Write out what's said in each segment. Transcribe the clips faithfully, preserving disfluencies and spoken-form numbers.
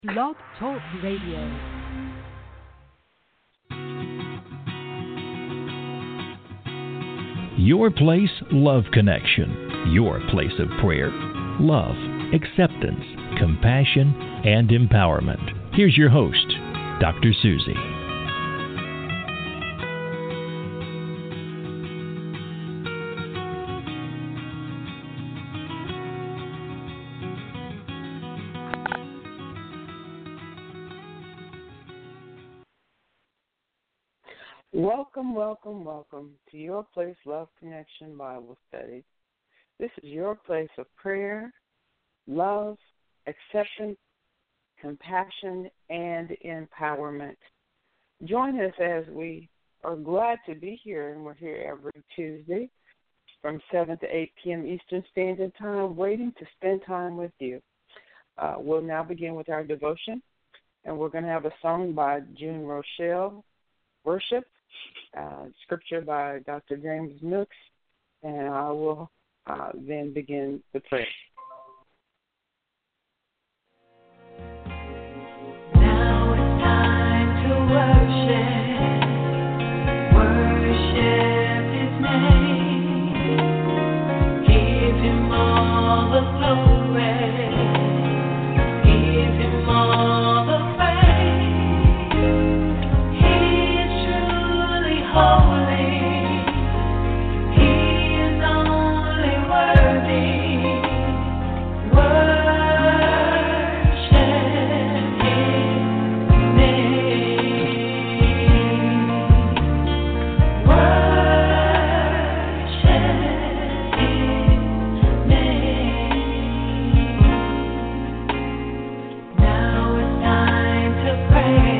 Blog Talk Radio. Your Place Love Connection. Your place of prayer, love, acceptance, compassion, and empowerment. Here's your host, Doctor Susie. Welcome, welcome, welcome to Your Place Love Connection Bible Study. This is your place of prayer, love, acceptance, compassion, and empowerment. Join us as we are glad to be here, and we're here every Tuesday from seven to eight p.m. Eastern Standard Time, waiting to spend time with you. Uh, we'll now begin with our devotion, and we're going to have a song by June Rochelle, Worship, uh, scripture by Doctor James Nooks, and I will uh, then begin the prayer. Now it's time to worship, worship His name, give Him all the glory, give Him all the holy, He is only worthy. Worship His name. Worship His name. Now it's time to pray.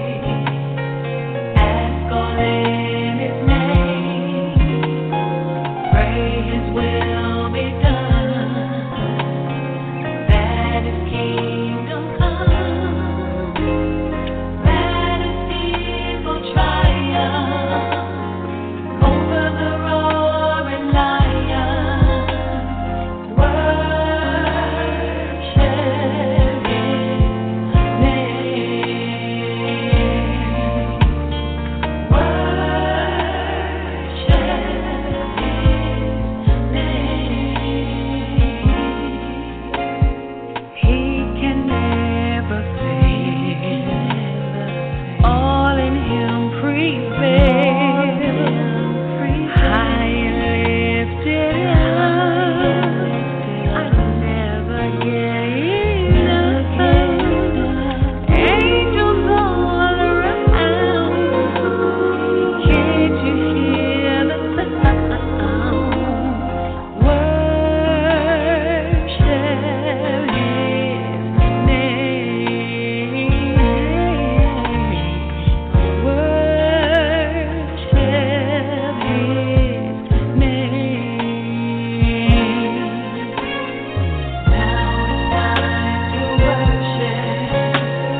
Ask all in His name. Pray His will be done, that His kingdom come, that His people triumph over the roaring lion. Worship His name. Worship His name. He can never fail. All in Him prevail. High and lifted up, I never gave up. Angels all around. Can't you hear the sound? Worship His name. Worship His name. Now it's time to worship,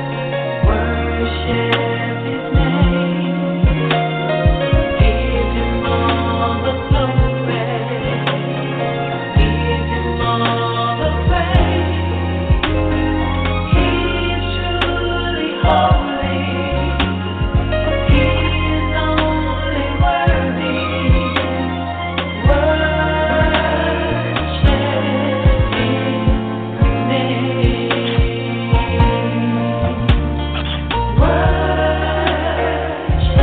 worship His name. Give Him all the glory, give Him all the praise. He is truly holy, He is only worthy. Worship His name. Worship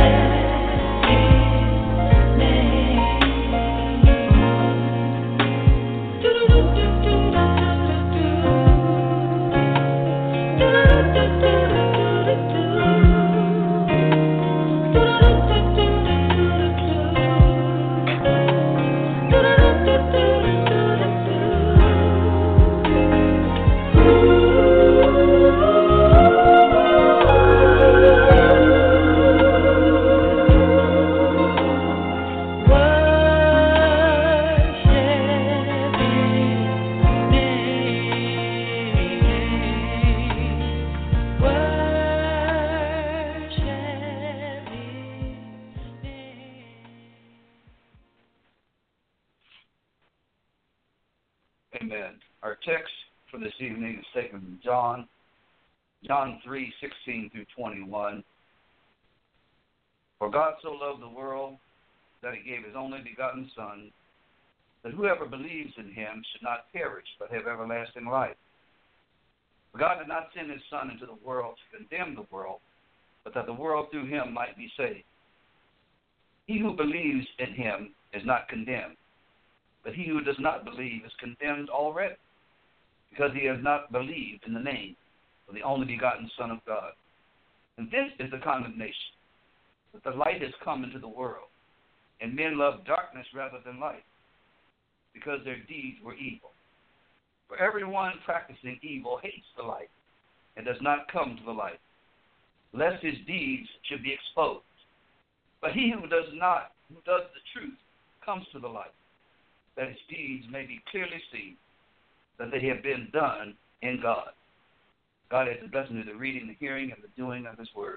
Amen. Our text for this evening is taken from John John three sixteen through twenty-one. For God so loved the world that he gave his only begotten Son, that whoever believes in him should not perish, but have everlasting life. For God did not send his Son into the world to condemn the world, but that the world through him might be saved. He who believes in him is not condemned, but he who does not believe is condemned already, because he has not believed in the name of the only begotten Son of God. And this is the condemnation, that the light has come into the world, and men love darkness rather than light, because their deeds were evil. For everyone practicing evil hates the light, and does not come to the light, lest his deeds should be exposed. But he who does not, who does the truth, comes to the light, that his deeds may be clearly seen, that they have been done in God. God has the blessing of the reading, the hearing, and the doing of his word.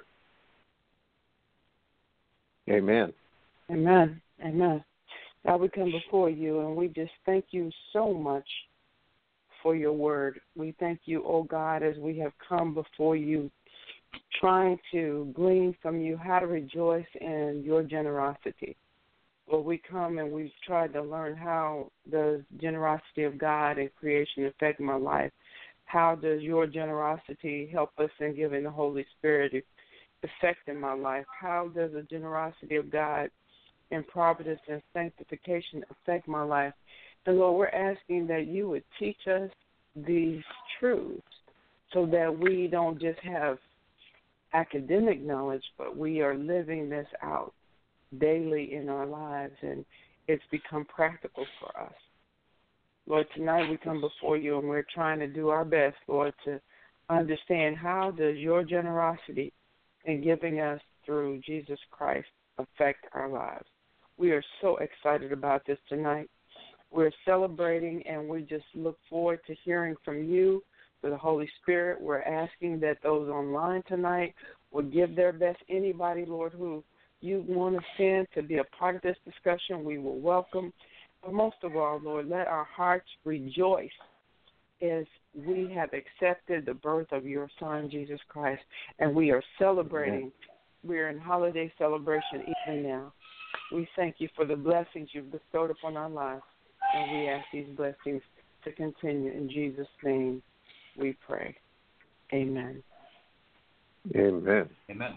Amen. Amen. Amen. God, we come before you, and we just thank you so much for your word. We thank you, oh God, as we have come before you, trying to glean from you how to rejoice in your generosity. Well, we come and we've tried to learn how does generosity of God and creation affect my life. How does your generosity help us in giving the Holy Spirit effect in my life? How does the generosity of God in providence and sanctification affect my life? And Lord, we're asking that you would teach us these truths so that we don't just have academic knowledge, but we are living this out daily in our lives, and it's become practical for us. Lord, tonight we come before you, and we're trying to do our best, Lord, to understand how does your generosity in giving us through Jesus Christ affect our lives. We are so excited about this tonight. We're celebrating, and we just look forward to hearing from you through the Holy Spirit. We're asking that those online tonight will give their best. Anybody, Lord, who you want to send to be a part of this discussion, we will welcome. But most of all, Lord, let our hearts rejoice as we have accepted the birth of your Son, Jesus Christ, and we are celebrating. We're in holiday celebration even now. We thank you for the blessings you've bestowed upon our lives, and we ask these blessings to continue. In Jesus' name we pray. Amen. Amen. Amen.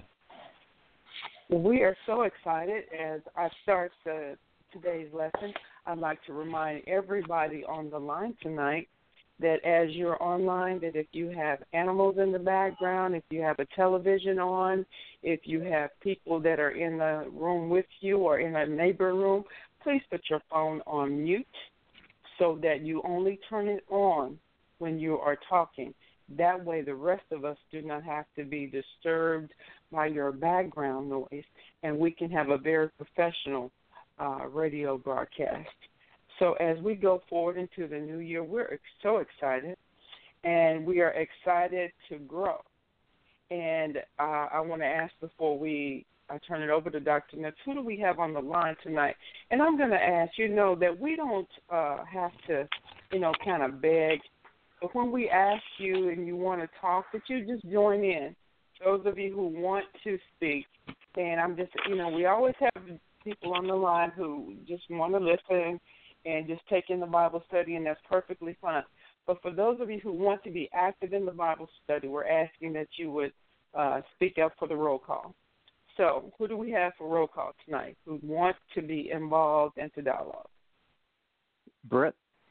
We are so excited as I start the, today's lesson. I'd like to remind everybody on the line tonight that as you're online, that if you have animals in the background, if you have a television on, if you have people that are in the room with you or in a neighbor room, please put your phone on mute so that you only turn it on when you are talking. That way the rest of us do not have to be disturbed by your background noise, and we can have a very professional uh, radio broadcast. So as we go forward into the new year, we're so excited, and we are excited to grow. And uh, I want to ask before we I turn it over to Doctor Nutz, who do we have on the line tonight? And I'm going to ask, you know, that we don't uh, have to, you know, kind of beg. But when we ask you and you want to talk, that you just join in. Those of you who want to speak, and I'm just, you know, we always have people on the line who just want to listen and just take in the Bible study, and that's perfectly fine. But for those of you who want to be active in the Bible study, we're asking that you would uh, speak up for the roll call. So who do we have for roll call tonight who want to be involved into dialogue? Brett.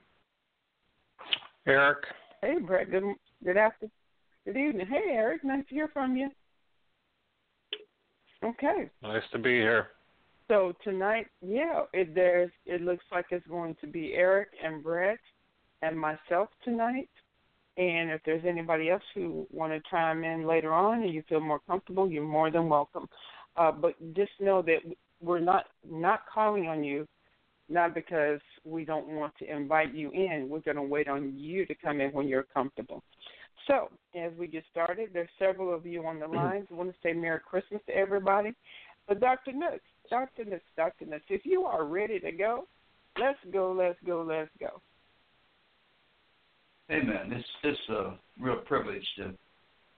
Eric. Hey, Brett. Good, good afternoon. Good evening. Hey, Eric. Nice to hear from you. Okay. Nice to be here. So tonight, yeah, it there's it looks like it's going to be Eric and Brett and myself tonight. And if there's anybody else who want to chime in later on and you feel more comfortable, you're more than welcome. Uh, but just know that we're not not calling on you, not because we don't want to invite you in. We're going to wait on you to come in when you're comfortable. So as we get started, there's several of you on the line. I want to say Merry Christmas to everybody. But Doctor Nutz, Doctor Nutz, Doctor Nutz, if you are ready to go, let's go, let's go, let's go. Amen. It's it's a real privilege to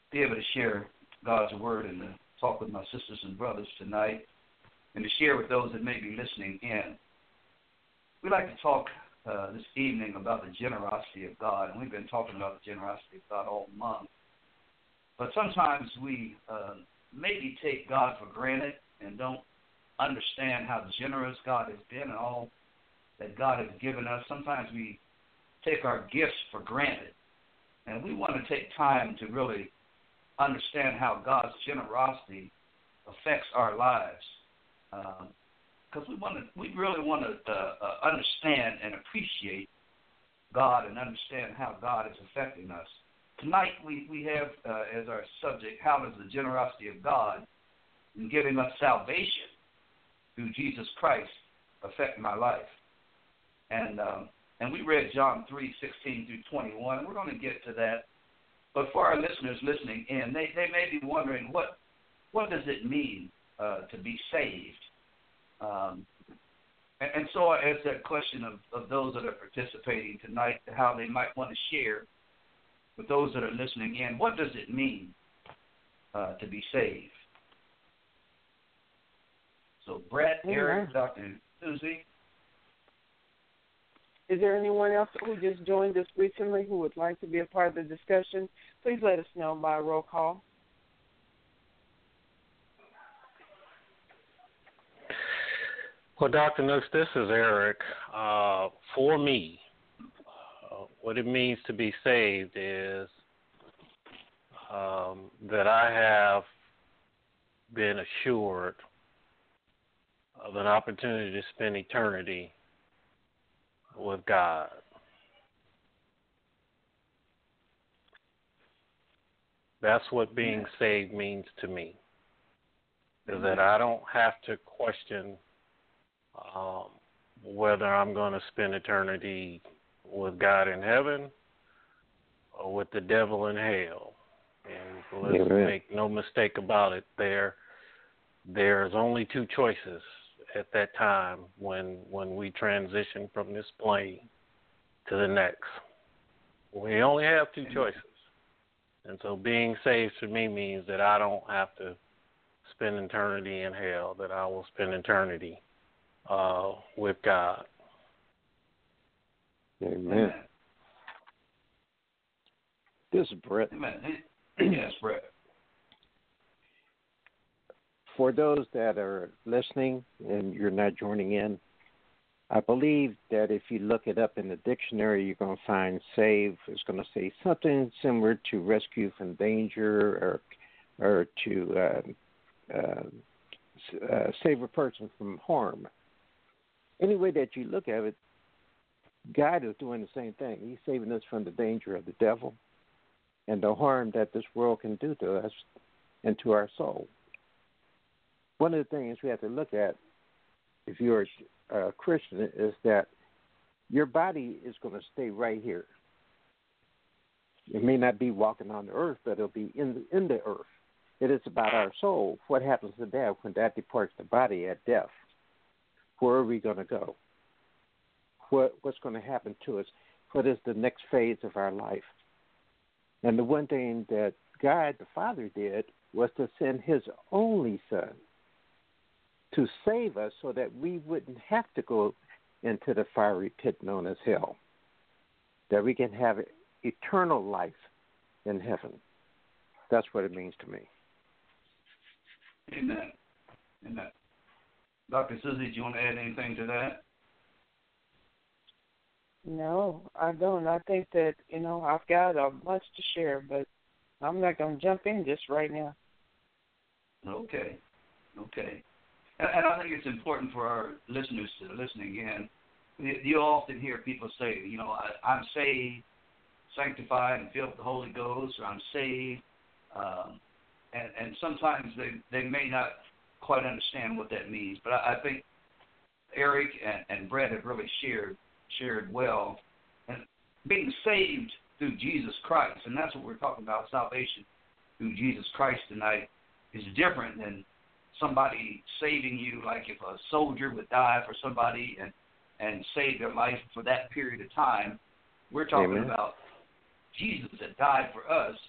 be able to share God's word and to talk with my sisters and brothers tonight and to share with those that may be listening in. We'd like to talk uh, this evening about the generosity of God, and we've been talking about the generosity of God all month. But sometimes we uh, maybe take God for granted and don't understand how generous God has been and all that God has given us. Sometimes we take our gifts for granted, and we want to take time to really understand how God's generosity affects our lives, because um, we want to, we really want to uh, uh, understand and appreciate God and understand how God is affecting us. Tonight we we have uh, as our subject, how does the generosity of God in giving us salvation through Jesus Christ affect my life? And um, and we read John three sixteen through twenty-one. We're going to get to that. But for our listeners listening in, they, they may be wondering, what what does it mean uh, to be saved? Um, and, and so I ask that question of, of those that are participating tonight, how they might want to share with those that are listening in. What does it mean uh, to be saved? So Brett, mm-hmm. Eric, Doctor Susie. Is there anyone else who just joined us recently who would like to be a part of the discussion? Please let us know by roll call. Well, Doctor Nooks, this is Eric. Uh, for me, uh, what it means to be saved is um, that I have been assured of an opportunity to spend eternity with God. That's what being saved means to me, is that I don't have to question um, whether I'm going to spend eternity with God in heaven or with the devil in hell. And let's Amen. make no mistake about it, there there's only two choices at that time when when we transition from this plane to the next. We only have two choices. And so being saved for me means that I don't have to spend eternity in hell, that I will spend eternity uh, with God. Amen. Amen. This is Brett. Amen. Yes, Brett. For those that are listening and you're not joining in, I believe that if you look it up in the dictionary, you're going to find save is going to say something similar to rescue from danger or or to uh, uh, uh, save a person from harm. Any way that you look at it, God is doing the same thing. He's saving us from the danger of the devil and the harm that this world can do to us and to our soul. One of the things we have to look at, if you're a Christian, is that your body is going to stay right here. It may not be walking on the earth, but it'll be in the, in the earth. It is about our soul. What happens to that when that departs the body at death? Where are we going to go? What What's going to happen to us? What is the next phase of our life? And the one thing that God the Father did was to send His only Son to save us so that we wouldn't have to go into the fiery pit known as hell, that we can have eternal life in heaven. That's what it means to me. Amen. Amen. Doctor Susie, do you want to add anything to that? No, I don't. I think that, you know, I've got a bunch to share, but I'm not going to jump in just right now. Okay. Okay. And, and I think it's important for our listeners that are listening in. You, you often hear people say, you know, I, I'm saved, sanctified, and filled with the Holy Ghost, or I'm saved. Um, and, and sometimes they, they may not quite understand what that means. But I, I think Eric and, and Brett have really shared shared well. And being saved through Jesus Christ, and that's what we're talking about, salvation through Jesus Christ tonight, is different than somebody saving you, like if a soldier would die for somebody and, and save their life for that period of time. We're talking Amen. about Jesus that died for us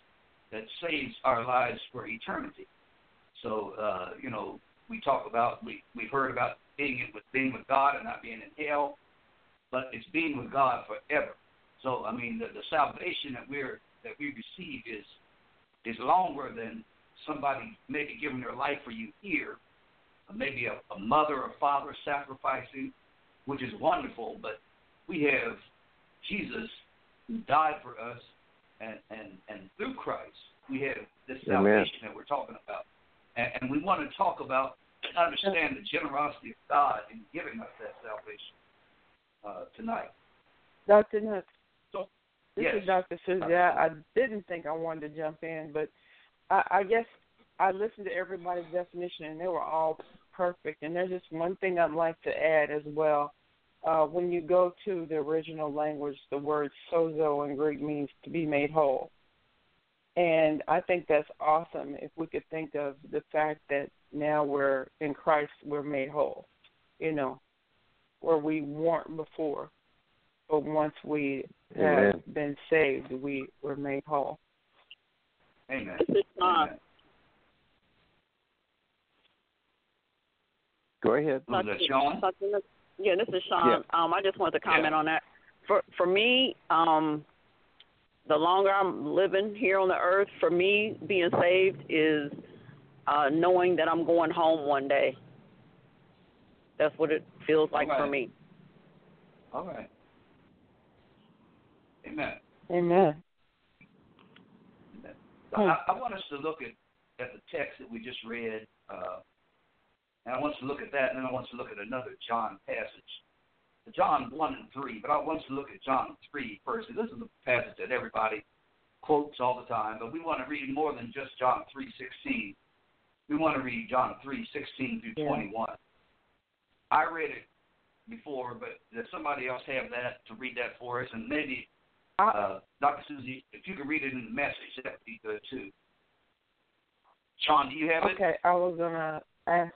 that saves our lives for eternity. So, uh, you know, we talk about, we, we've heard about being with, being with God and not being in hell, but it's being with God forever. So, I mean, the, the salvation that we're that we receive is is longer than somebody maybe giving their life for you here, maybe a, a mother or father sacrificing, which is wonderful, but we have Jesus who died for us, and, and, and through Christ, we have this salvation Amen. That we're talking about. And, and we want to talk about and understand the generosity of God in giving us that salvation uh, tonight. Doctor Nutt, so, this yes. is Doctor Susie. I, I didn't think I wanted to jump in, but I, I guess I listened to everybody's definition, and they were all perfect. And there's just one thing I'd like to add as well. Uh, when you go to the original language, the word sozo in Greek means to be made whole. And I think that's awesome if we could think of the fact that now we're in Christ, we're made whole, you know, where we weren't before. But once we Amen. have been saved, we were made whole. Amen. This is Sean. Amen. Go ahead. Was that Sean? Yeah, this is Sean. Yeah. Um, I just wanted to comment yeah. on that. For for me, um, the longer I'm living here on the earth, for me, being saved is uh, knowing that I'm going home one day. That's what it feels like right. for me. All right. Amen. Amen. Amen. So I, I want us to look at, at the text that we just read, uh, and I want us to look at that, and then I want us to look at another John passage, John one and three. But I want us to look at John three first. This is a passage that everybody quotes all the time, but we want to read more than just John three sixteen. We want to read John three sixteen through yeah. twenty-one. I read it before, but does somebody else have that to read that for us? And maybe uh, Doctor Susie, if you could read it in the message, that would be good too. Sean, do you have okay, it? Okay, I was gonna ask.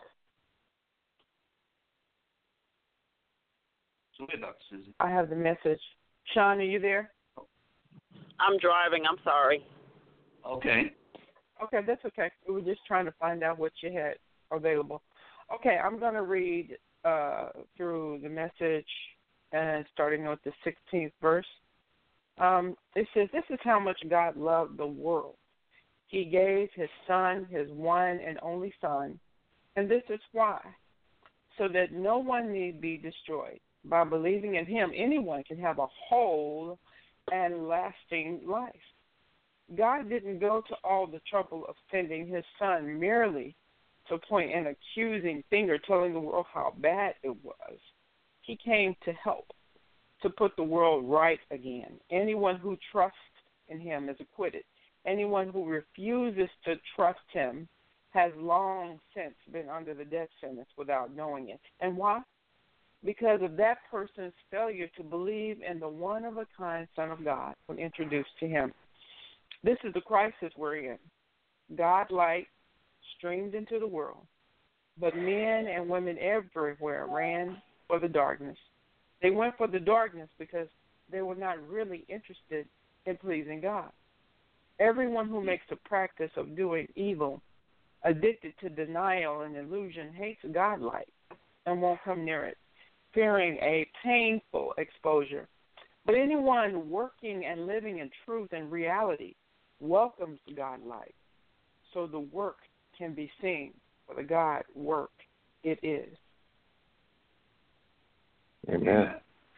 So here, Doctor Susie. I have the message. Sean, are you there? I'm driving. I'm sorry. Okay. Okay, that's okay. We were just trying to find out what you had available. Okay, I'm going to read uh, through the message and starting with the sixteenth verse. Um, it says, "This is how much God loved the world. He gave his son, his one and only son, and this is why, so that no one need be destroyed. By believing in him, anyone can have a whole and lasting life. God didn't go to all the trouble of sending his son merely to point an accusing finger telling the world how bad it was. He came to help, to put the world right again. Anyone who trusts in him is acquitted. Anyone who refuses to trust him has long since been under the death sentence without knowing it. And why? Because of that person's failure to believe in the one-of-a-kind Son of God when introduced to him. This is the crisis we're in. God's light streamed into the world, but men and women everywhere ran for the darkness. They went for the darkness because they were not really interested in pleasing God. Everyone who makes a practice of doing evil, addicted to denial and illusion, hates God's light and won't come near it, fearing a painful exposure. But anyone working and living in truth and reality welcomes God's light, so the work can be seen for the God work it is." Amen.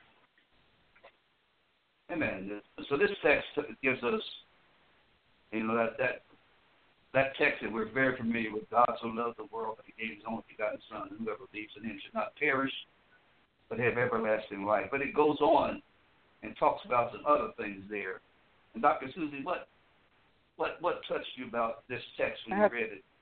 Amen. So this text gives us, you know, that that that text that we're very familiar with. God so loved the world that he gave his only begotten Son, and whoever believes in him should not perish, but have everlasting life. But it goes on and talks about some other things there. And Doctor Susie, what what what touched you about this text when you read it?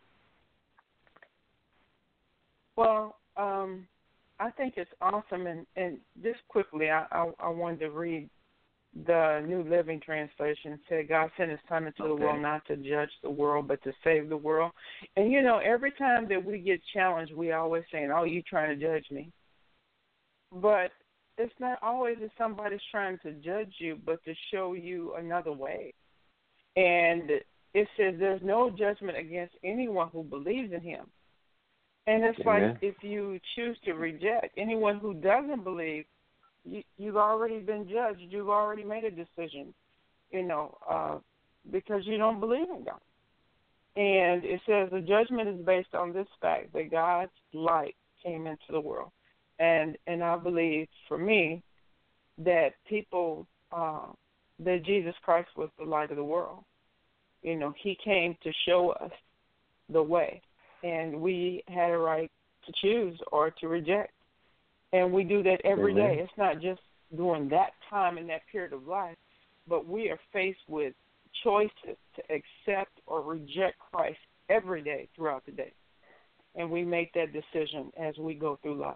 Well, um, I think it's awesome, and, and just quickly, I, I, I wanted to read the New Living Translation. It said, "God sent his Son into okay. the world not to judge the world, but to save the world." And, you know, every time that we get challenged, we always saying, "Oh, you trying to judge me." But it's not always that somebody's trying to judge you, but to show you another way. And it says there's no judgment against anyone who believes in him. And it's Amen. like if you choose to reject anyone who doesn't believe, you, you've already been judged. You've already made a decision, you know, uh, because you don't believe in God. And it says the judgment is based on this fact that God's light came into the world. And and I believe, for me, that people, uh, that Jesus Christ was the light of the world. You know, he came to show us the way. And we had a right to choose or to reject. And we do that every Amen. day. It's not just during that time in that period of life, but we are faced with choices to accept or reject Christ every day throughout the day. And we make that decision as we go through life.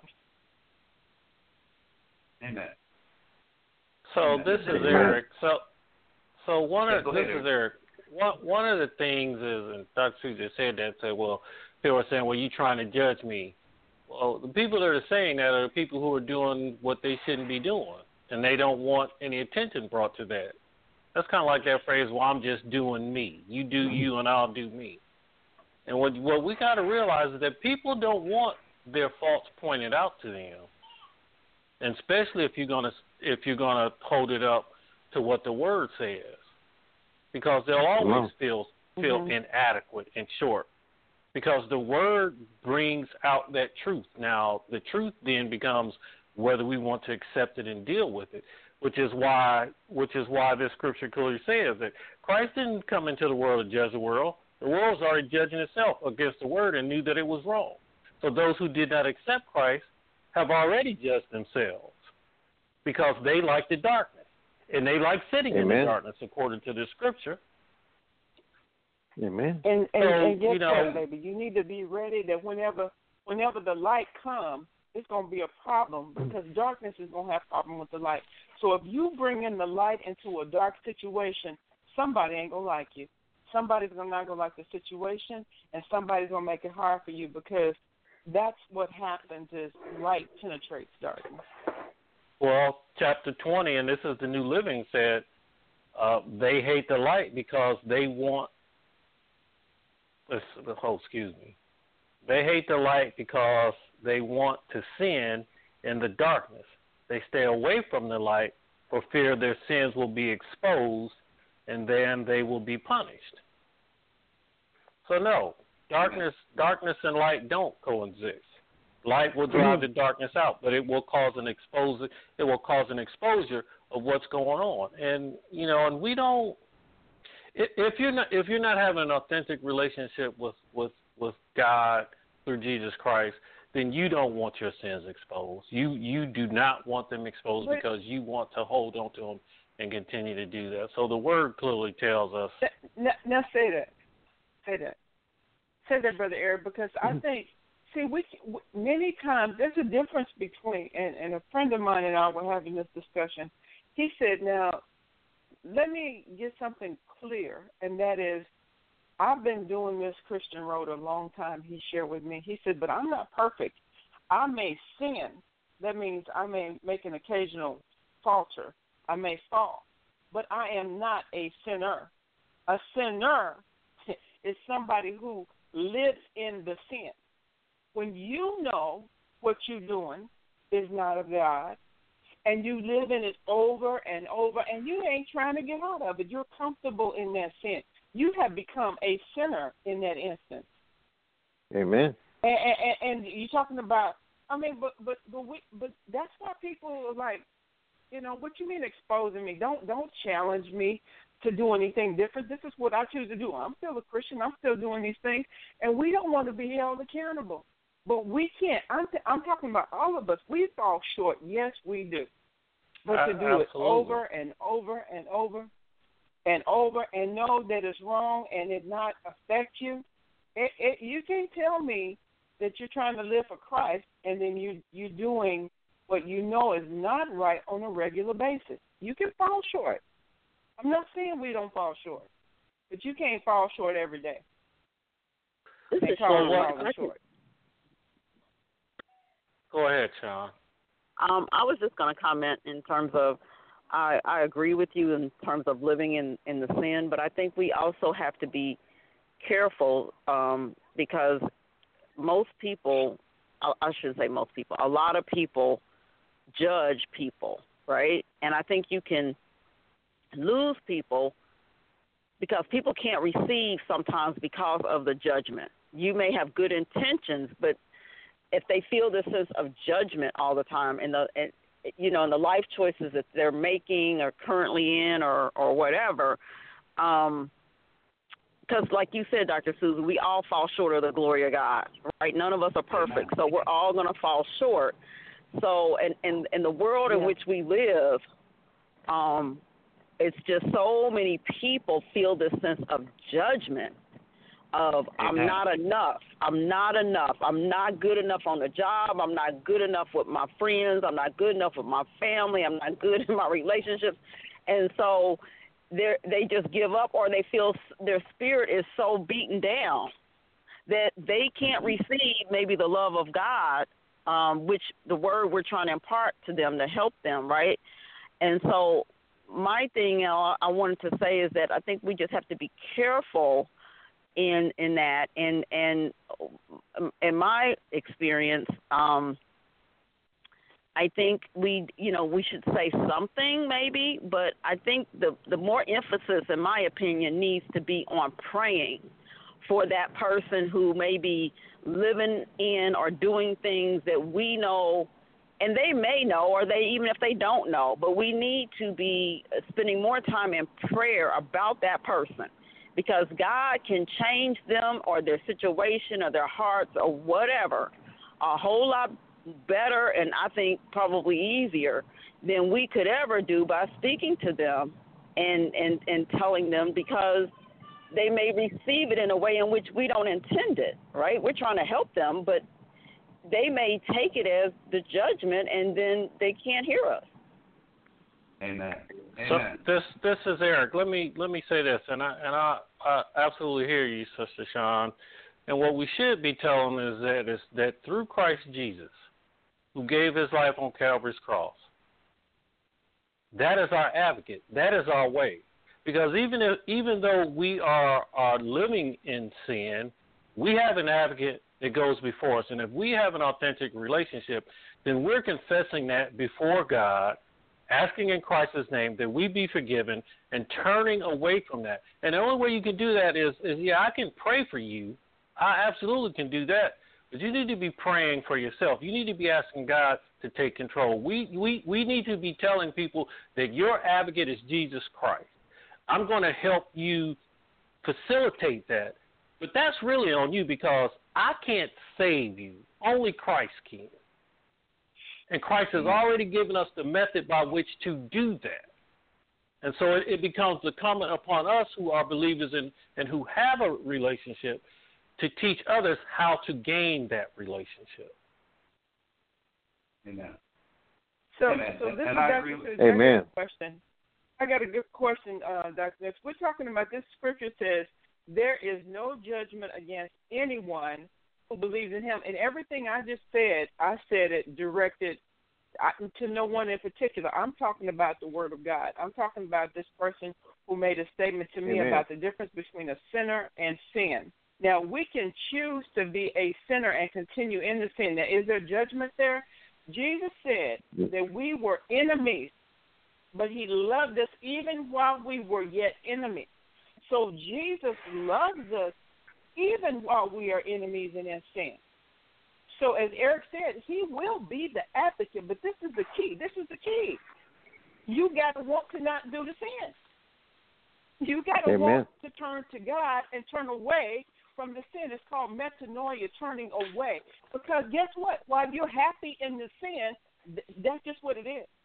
Amen. So Amen. this is Amen. Eric. So so one Yeah, of go this ahead, is Eric. One one of the things is, and Doctor Sue just said that, said, well, people are saying, well, you trying to judge me. Well, the people that are saying that are the people who are doing what they shouldn't be doing, and they don't want any attention brought to that. That's kind of like that phrase, well, I'm just doing me. You do you and I'll do me. And what, what we got to realize is that people don't want their faults pointed out to them, and especially if you're gonna if you're gonna hold it up to what the Word says, because they'll always feel feel Mm-hmm. inadequate and short, because the Word brings out that truth. Now, the truth then becomes whether we want to accept it and deal with it, which is why which is why this scripture clearly says that Christ didn't come into the world to judge the world. The world was already judging itself against the Word and knew that it was wrong. So those who did not accept Christ have already judged themselves because they like the darkness, and they like sitting Amen. in the darkness according to the scripture. Amen. And and, So, and get you know- that, baby. You need to be ready that whenever whenever the light comes, it's going to be a problem, because darkness is going to have a problem with the light. So if you bring in the light into a dark situation, somebody ain't going to like you. Somebody's not going to like the situation, and somebody's going to make it hard for you, because that's what happens is light penetrates darkness. Well, chapter twenty, and this is the New Living, said uh, they hate the light because they want, oh, excuse me, they hate the light because they want to sin in the darkness. They stay away from the light for fear their sins will be exposed, and then they will be punished. So no, darkness, darkness and light don't coexist. Light will drive the darkness out, but it will cause an exposure. It will cause an exposure of what's going on, and you know, and we don't. If you're not, if you're not having an authentic relationship with with with God through Jesus Christ, then you don't want your sins exposed. You you do not want them exposed because you want to hold on to them and continue to do that. So the Word clearly tells us. Now, now say that. Say that. Say that, Brother Eric, because I think, see, we many times there's a difference between, and, and a friend of mine and I were having this discussion. He said, now, let me get something clear, and that is, I've been doing this Christian road a long time, he shared with me. He said, but I'm not perfect. I may sin. That means I may make an occasional falter. I may fall. But I am not a sinner. A sinner is somebody who lives in the sin. When you know what you're doing is not of God, and you live in it over and over, and you ain't trying to get out of it, you're comfortable in that sin. You have become a sinner in that instance. Amen. And, and, and you're talking about, I mean, but but but, we, but that's why people are like, you know, what you mean exposing me? Don't don't challenge me to do anything different. This is what I choose to do. I'm still a Christian. I'm still doing these things, and we don't want to be held accountable. But we can't. I'm t- I'm talking about all of us. We fall short. Yes, we do. But Uh, to do it absolutely. over and over and over and over and know that it's wrong and it not affect you, it, it, you can't tell me that you're trying to live for Christ and then you, you're doing what you know is not right on a regular basis. You can fall short. I'm not saying we don't fall short, but you can't fall short every day. This And is call Sean. it I falling can- short. Go ahead, Sean. Um, I was just going to comment in terms of I, I agree with you in terms of living in, in the sin, but I think we also have to be careful um, because most people, I, I shouldn't say most people, a lot of people judge people, right? And I think you can lose people because people can't receive sometimes because of the judgment. You may have good intentions, but if they feel this sense of judgment all the time and the and, you know, and the life choices that they're making or currently in or, or whatever, um, because like you said, Doctor Susan, we all fall short of the glory of God, right? None of us are perfect, so we're all going to fall short. So, and in, in, in the world in yeah. which we live, um, it's just so many people feel this sense of judgment of I'm Amen. not enough. I'm not enough. I'm not good enough on the job. I'm not good enough with my friends. I'm not good enough with my family. I'm not good in my relationships. And so they they just give up, or they feel their spirit is so beaten down that they can't receive maybe the love of God, um, which the word we're trying to impart to them to help them, right? And so my thing uh, I wanted to say is that I think we just have to be careful in in that, and and in my experience, um, I think we you know we should say something maybe, but I think the the more emphasis, in my opinion, needs to be on praying for that person who may be living in or doing things that we know, and they may know, or they even if they don't know, but we need to be spending more time in prayer about that person. Because God can change them or their situation or their hearts or whatever a whole lot better, and I think probably easier than we could ever do by speaking to them and, and, and telling them, because they may receive it in a way in which we don't intend it, right? We're trying to help them, but they may take it as the judgment, and then they can't hear us. Amen. So Amen. this this is Eric. Let me let me say this, and I and I, I absolutely hear you, Sister Sean. And what we should be telling them is that is that through Christ Jesus, who gave His life on Calvary's cross, that is our advocate. That is our way. Because even if even though we are are living in sin, we have an advocate that goes before us. And if we have an authentic relationship, then we're confessing that before God, asking in Christ's name that we be forgiven, and turning away from that. And the only way you can do that is, is yeah, I can pray for you. I absolutely can do that. But you need to be praying for yourself. You need to be asking God to take control. We we, we need to be telling people that your advocate is Jesus Christ. I'm going to help you facilitate that. But that's really on you, because I can't save you. Only Christ can. And Christ has already given us the method by which to do that. And so it, it becomes incumbent upon us who are believers in, and who have a relationship to teach others how to gain that relationship. Amen. So, Amen. so And- this and is I Doctor agree with- Susan. I got Amen. a question. I got a good question, uh, Doctor Nix. We're talking about this scripture says there is no judgment against anyone who believes in Him. And everything I just said, I said it directed I, to no one in particular. I'm talking about the Word of God. I'm talking about this person who made a statement to me Amen. about the difference between a sinner and sin. Now, we can choose to be a sinner and continue in the sin. Now, is there judgment there? Jesus said that we were enemies, but He loved us even while we were yet enemies. So Jesus loves us even while we are enemies and in sin. So as Eric said, He will be the advocate, but this is the key. This is the key. You got to want to not do the sin. You got to Amen. want to turn to God and turn away from the sin. It's called metanoia, turning away. Because guess what? While you're happy in the sin, th- that's just what it is.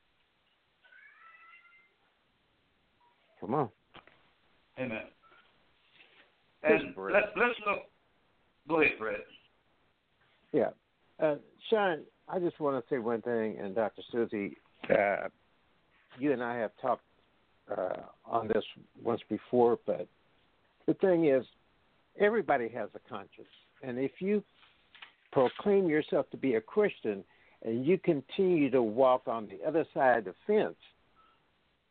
Come on. Amen. And let's, let's look. Go ahead, Fred. Yeah. Uh, Sean, I just want to say one thing, and Doctor Susie, uh, you and I have talked uh, on this once before, but the thing is, everybody has a conscience. And if you proclaim yourself to be a Christian and you continue to walk on the other side of the fence,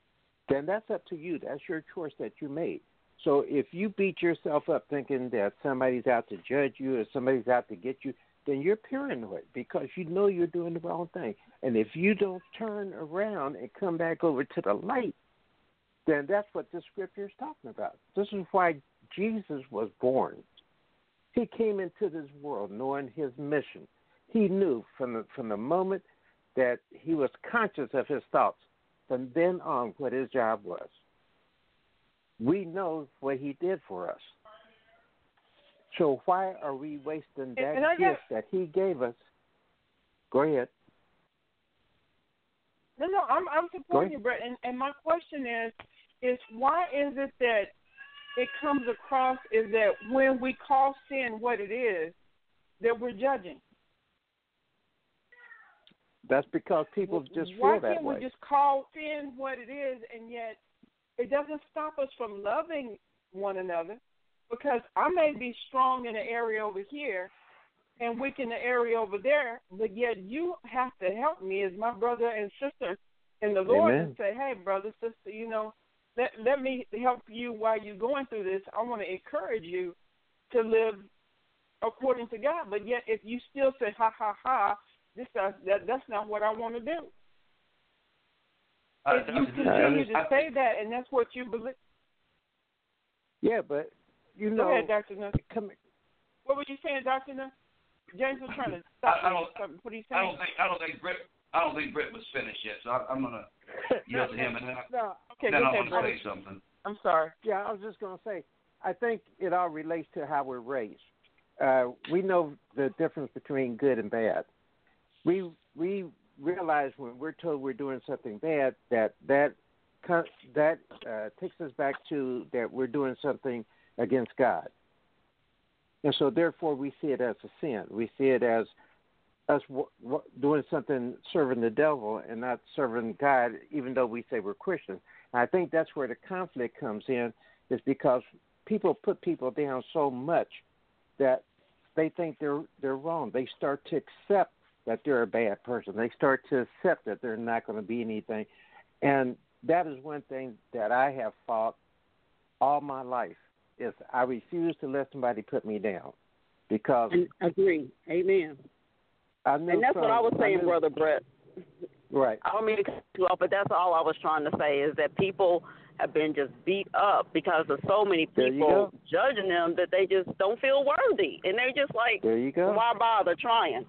then that's up to you. That's your choice that you made. So if you beat yourself up thinking that somebody's out to judge you or somebody's out to get you, then you're paranoid because you know you're doing the wrong thing. And if you don't turn around and come back over to the light, then that's what this scripture is talking about. This is why Jesus was born. He came into this world knowing his mission. He knew from the, from the moment that he was conscious of his thoughts, from then on what his job was. We know what he did for us. So why are we wasting that and I gift got, that he gave us? Go ahead. No, no, I'm I'm supporting you, Brett. And, and my question is, is why is it that it comes across is that when we call sin what it is, that we're judging? That's because people just why feel that can't way. we just call sin what it is, and yet it doesn't stop us from loving one another? Because I may be strong in the area over here and weak in the area over there, but yet you have to help me as my brother and sister in the Lord. Amen. And say, hey, brother, sister, you know, let, let me help you while you're going through this. I want to encourage you to live according to God. But yet if you still say, ha, ha, ha, this uh, that, that's not what I want to do. Uh, if you continue to say that and that's what you believe. Yeah, but, you know. Go ahead, Doctor Nuss. Come, what were you saying, Doctor Nuss? James was trying to stop I, I don't, something. What are you I saying? don't think I don't think Britt I don't think Britt was finished yet, so I, I'm gonna yield to him and then, I, no. Okay, then go I ahead, want to brother. say something. I'm sorry. Yeah, I was just going to say, I think it all relates to how we're raised. Uh, we know the difference between good and bad. We we realize when we're told we're doing something bad that that that uh, takes us back to that we're doing something against God, and so therefore we see it as a sin. We see it as us w- w- doing something serving the devil and not serving God, even though we say we're Christians. And I think that's where the conflict comes in, is because people put people down so much that they think they're they're wrong. They start to accept that they're a bad person. They start to accept that they're not going to be anything. And that is one thing that I have fought all my life, is I refuse to let somebody put me down. Because and agree. Amen. I knew and that's from, what I was saying, I knew, Brother Brett. Right. I don't mean to cut you off, but that's all I was trying to say, is that people have been just beat up because of so many people judging them that they just don't feel worthy. And they're just like, there you go. Why bother trying?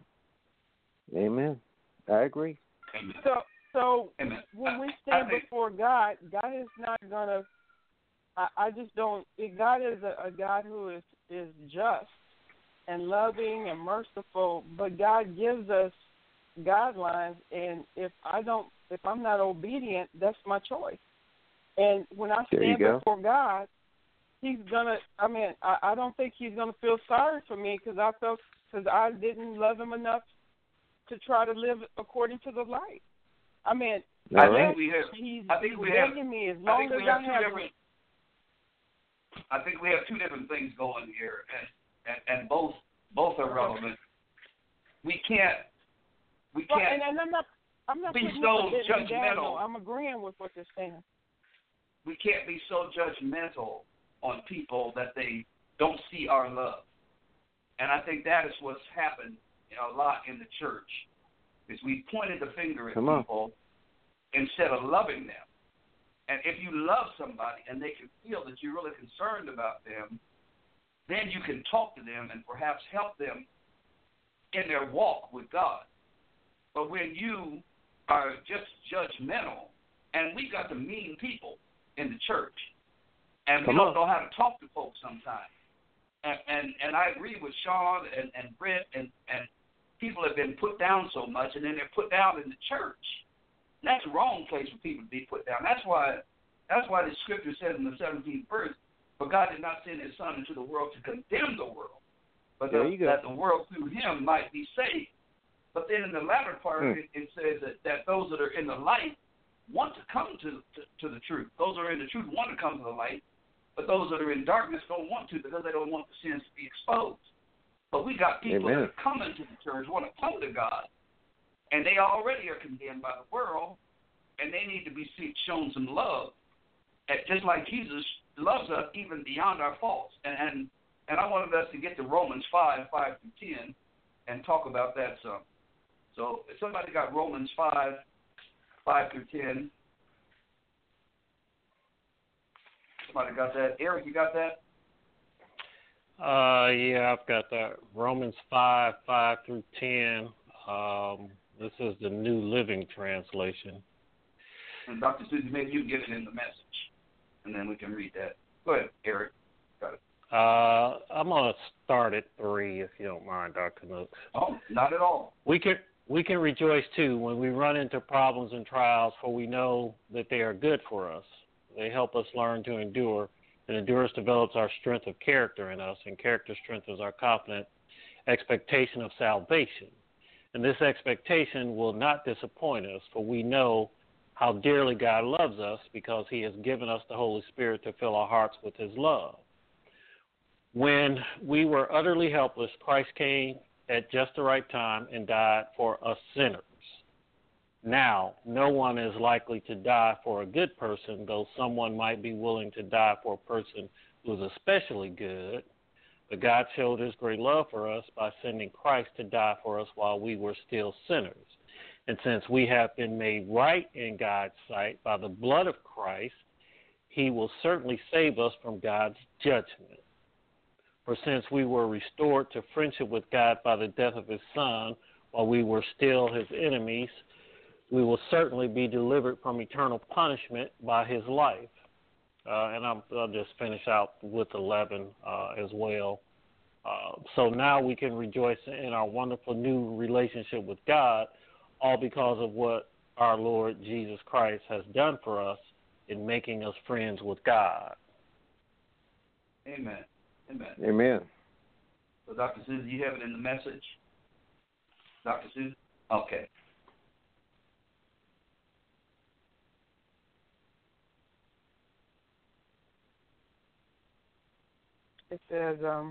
Amen. I agree. Amen. So, so Amen. when we I, stand I think, before God, God is not gonna. I, I just don't. God is a, a God who is is just and loving and merciful, but God gives us guidelines, and if I don't, if I'm not obedient, that's my choice. And when I stand before God, He's gonna. I mean, I, I don't think He's gonna feel sorry for me because I felt because I didn't love Him enough to try to live according to the light. I mean, I yes, think we have. He's I think we have. begging me as I long think as we have I two have. different. I think we have two different things going here, and and, and both both are relevant. We can't. We Well, can't. and, and I'm not. I'm not be putting so it down, judgmental. no. I'm agreeing with what they're saying. We can't be so judgmental on people that they don't see our love. And I think that is what's happened, you know, a lot in the church, is we pointed the finger at Come people on. Instead of loving them. And if you love somebody and they can feel that you're really concerned about them, then you can talk to them and perhaps help them in their walk with God. But when you are just judgmental, and we've got some mean people in the church, and we Come don't on. know how to talk to folks sometimes. And and, and I agree with Sean and, and Brett, and, and people have been put down so much, and then they're put down in the church. And that's the wrong place for people to be put down. That's why that's why the scripture says in the seventeenth verse, for God did not send his Son into the world to condemn the world, but There the, you go. that the world through him might be saved. But then in the latter part, Mm. it, it says that, that those that are in the light want to come to, to to the truth. Those that are in the truth want to come to the light, but those that are in darkness don't want to because they don't want the sins to be exposed. But we got people Amen. that are coming to the church, want to come to God, and they already are condemned by the world, and they need to be shown some love, just like Jesus loves us even beyond our faults. And and, and I wanted us to get to Romans five, five through ten, and talk about that some. So if somebody got Romans five, five through ten. Somebody got that? Eric, you got that? Uh, yeah, I've got that. Romans five, five through ten. Um, this is the New Living Translation. And Doctor Susie, maybe you get it in the message, and then we can read that. Go ahead, Eric. Got it. Uh, I'm going to start at three, if you don't mind, Doctor Nooks. Oh, not at all. We can, we can rejoice, too, when we run into problems and trials, for we know that they are good for us. They help us learn to endure, and endurance develops our strength of character in us, and character strengthens our confident expectation of salvation. And this expectation will not disappoint us, for we know how dearly God loves us because he has given us the Holy Spirit to fill our hearts with his love. When we were utterly helpless, Christ came at just the right time and died for us sinners. Now, no one is likely to die for a good person, though someone might be willing to die for a person who is especially good. But God showed his great love for us by sending Christ to die for us while we were still sinners. And since we have been made right in God's sight by the blood of Christ, he will certainly save us from God's judgment. For since we were restored to friendship with God by the death of his Son, while we were still his enemies, we will certainly be delivered from eternal punishment by his life. Uh, and I'll, I'll just finish out with eleven uh, as well. Uh, so now we can rejoice in our wonderful new relationship with God, all because of what our Lord Jesus Christ has done for us in making us friends with God. Amen. Amen. Amen. So, Doctor Susan, you have it in the message? Doctor Susan? Okay. It says, um,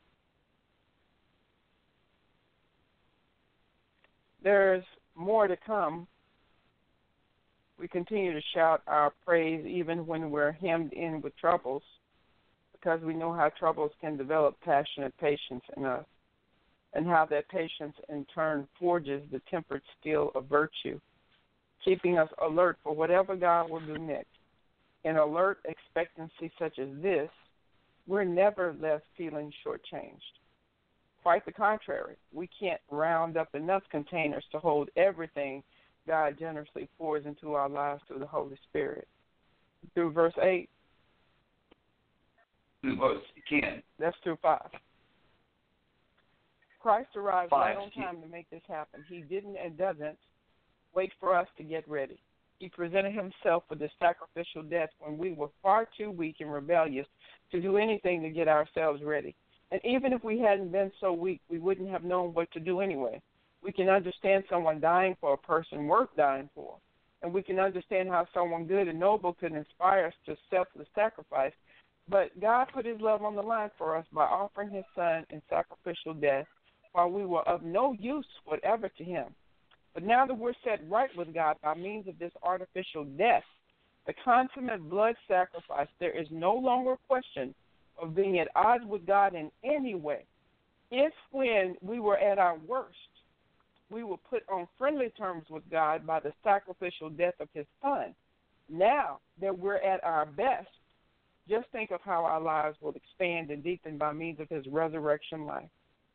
there's more to come. We continue to shout our praise even when we're hemmed in with troubles, because we know how troubles can develop passionate patience in us, and how that patience in turn forges the tempered steel of virtue, keeping us alert for whatever God will do next. In alert expectancy such as this, we're never left feeling shortchanged. Quite the contrary. We can't round up enough containers to hold everything God generously pours into our lives through the Holy Spirit. Through verse eight. Through verse ten. That's through five. Christ arrived Five. right on time to make this happen. He didn't and doesn't wait for us to get ready. He presented himself with his sacrificial death when we were far too weak and rebellious to do anything to get ourselves ready. And even if we hadn't been so weak, we wouldn't have known what to do anyway. We can understand someone dying for a person worth dying for. And we can understand how someone good and noble could inspire us to selfless sacrifice. But God put his love on the line for us by offering his Son in sacrificial death while we were of no use whatever to him. But now that we're set right with God by means of this artificial death, the consummate blood sacrifice, there is no longer a question of being at odds with God in any way. If when we were at our worst, we were put on friendly terms with God by the sacrificial death of his Son, now that we're at our best, just think of how our lives will expand and deepen by means of his resurrection life.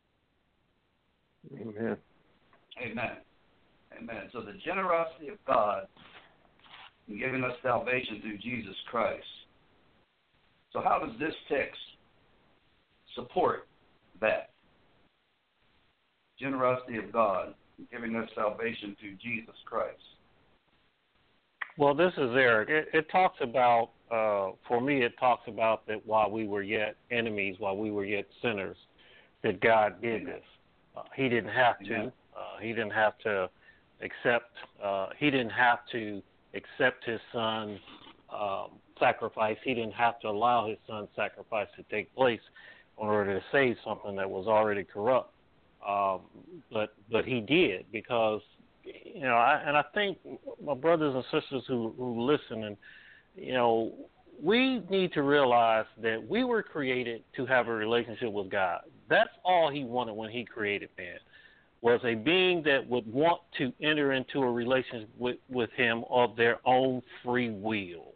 Amen. Amen. Amen. So the generosity of God in giving us salvation through Jesus Christ. So how does this text support that? Generosity of God in giving us salvation through Jesus Christ. Well, this is Eric. It, it talks about, uh, for me, it talks about that while we were yet enemies, while we were yet sinners, that God did Amen. this. Uh, he didn't have to. Amen. Uh, he didn't have to accept. Uh, he didn't have to accept his son's um, sacrifice. He didn't have to allow his son's sacrifice to take place in order to save something that was already corrupt. Um, but but he did, because you know, I, and I think my brothers and sisters who, who listen, and, you know, we need to realize that we were created to have a relationship with God. That's all he wanted when he created man, was a being that would want to enter into a relationship with, with him of their own free will.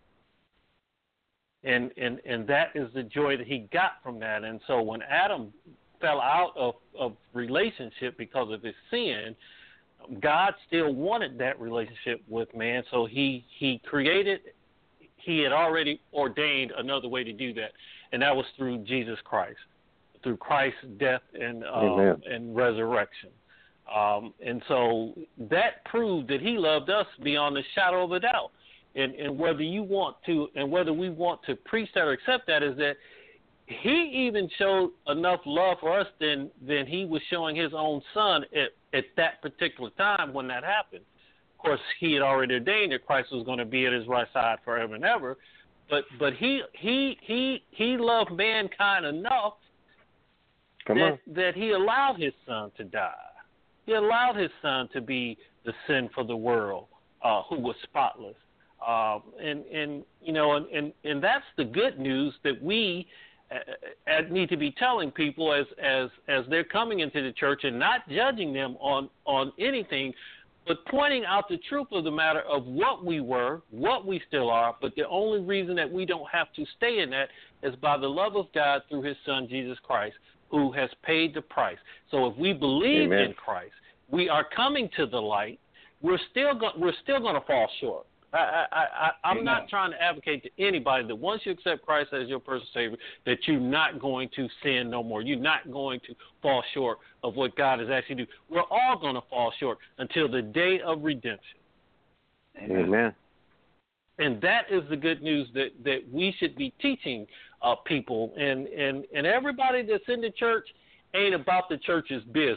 And, and and that is the joy that he got from that. And so when Adam fell out of, of relationship because of his sin, God still wanted that relationship with man. So he, he created, he had already ordained another way to do that, and that was through Jesus Christ, through Christ's death and um, and resurrection. Um, and so that proved that he loved us beyond the shadow of a doubt. And, and whether you want to, and whether we want to preach that or accept that, is that he even showed enough love for us than, than he was showing his own son at, at that particular time when that happened. Of course, he had already ordained that Christ was going to be at his right side forever and ever. But but he he he he loved mankind enough Come that, on. that he allowed his son to die. He allowed his son to be the sin for the world, uh, who was spotless. Uh, and, and, you know, and, and, and that's the good news that we uh, need to be telling people as, as, as they're coming into the church, and not judging them on, on anything, but pointing out the truth of the matter of what we were, what we still are, but the only reason that we don't have to stay in that is by the love of God through his son, Jesus Christ, who has paid the price. So if we believe Amen. in Christ, we are coming to the light, we're still go- we're still going to fall short. I, I, I, I'm Amen. not trying to advocate to anybody that once you accept Christ as your personal Savior, that you're not going to sin no more. You're not going to fall short of what God has asked you to do. We're all going to fall short until the day of redemption. Amen. Amen. And that is the good news that, that we should be teaching uh, people. And, and, and everybody that's in the church ain't about the church's business.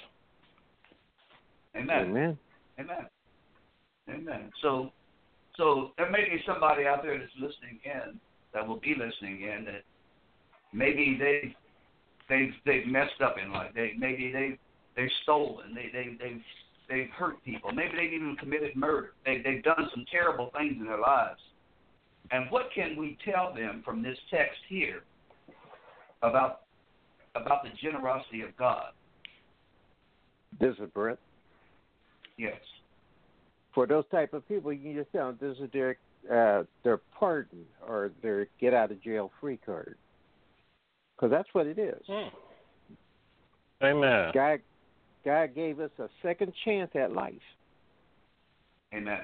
Amen. Amen. Amen. Amen. So, so there may be somebody out there that's listening in, that will be listening in, that maybe they they've they've messed up in life. They maybe they they've stolen. They they they've they've hurt people. Maybe they've even committed murder. They they've done some terrible things in their lives. And what can we tell them from this text here about about the generosity of God? This is Brett. Yes. For those type of people, you can just tell them this is their uh, their pardon or their get out of jail free card, because that's what it is. Hmm. Amen. God, God gave us a second chance at life. Amen.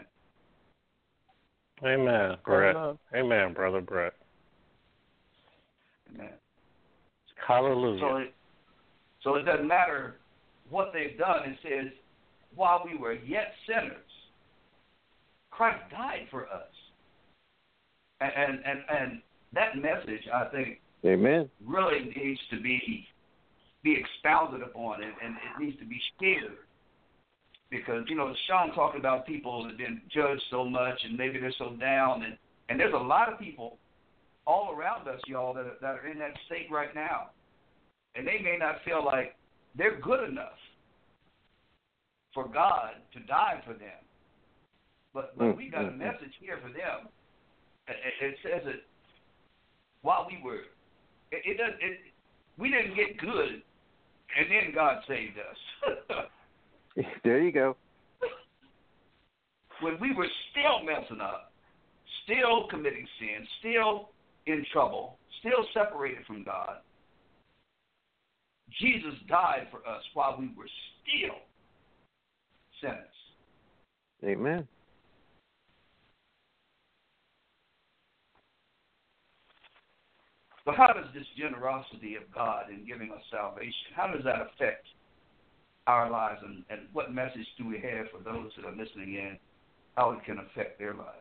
Amen, Brett. love. Amen, Brother Brett. Amen. Hallelujah. So it, so it doesn't matter what they've done. It says, while we were yet sinners, Christ died for us. And, and, and, and that message, I think, Amen. really needs to be be expounded upon, and, and it needs to be shared. Because, you know, Sean talked about people that have been judged so much, and maybe they're so down, and, and there's a lot of people all around us, y'all, that are, that are in that state right now. And they may not feel like they're good enough for God to die for them. But, but we got a message here for them. It, it says that while we were, it, it does, it, we didn't get good, and then God saved us. There you go. When we were still messing up, still committing sin, still in trouble, still separated from God, Jesus died for us while we were still sinners. Amen. So how does this generosity of God in giving us salvation, how does that affect our lives, and, and what message do we have for those that are listening in, how it can affect their lives?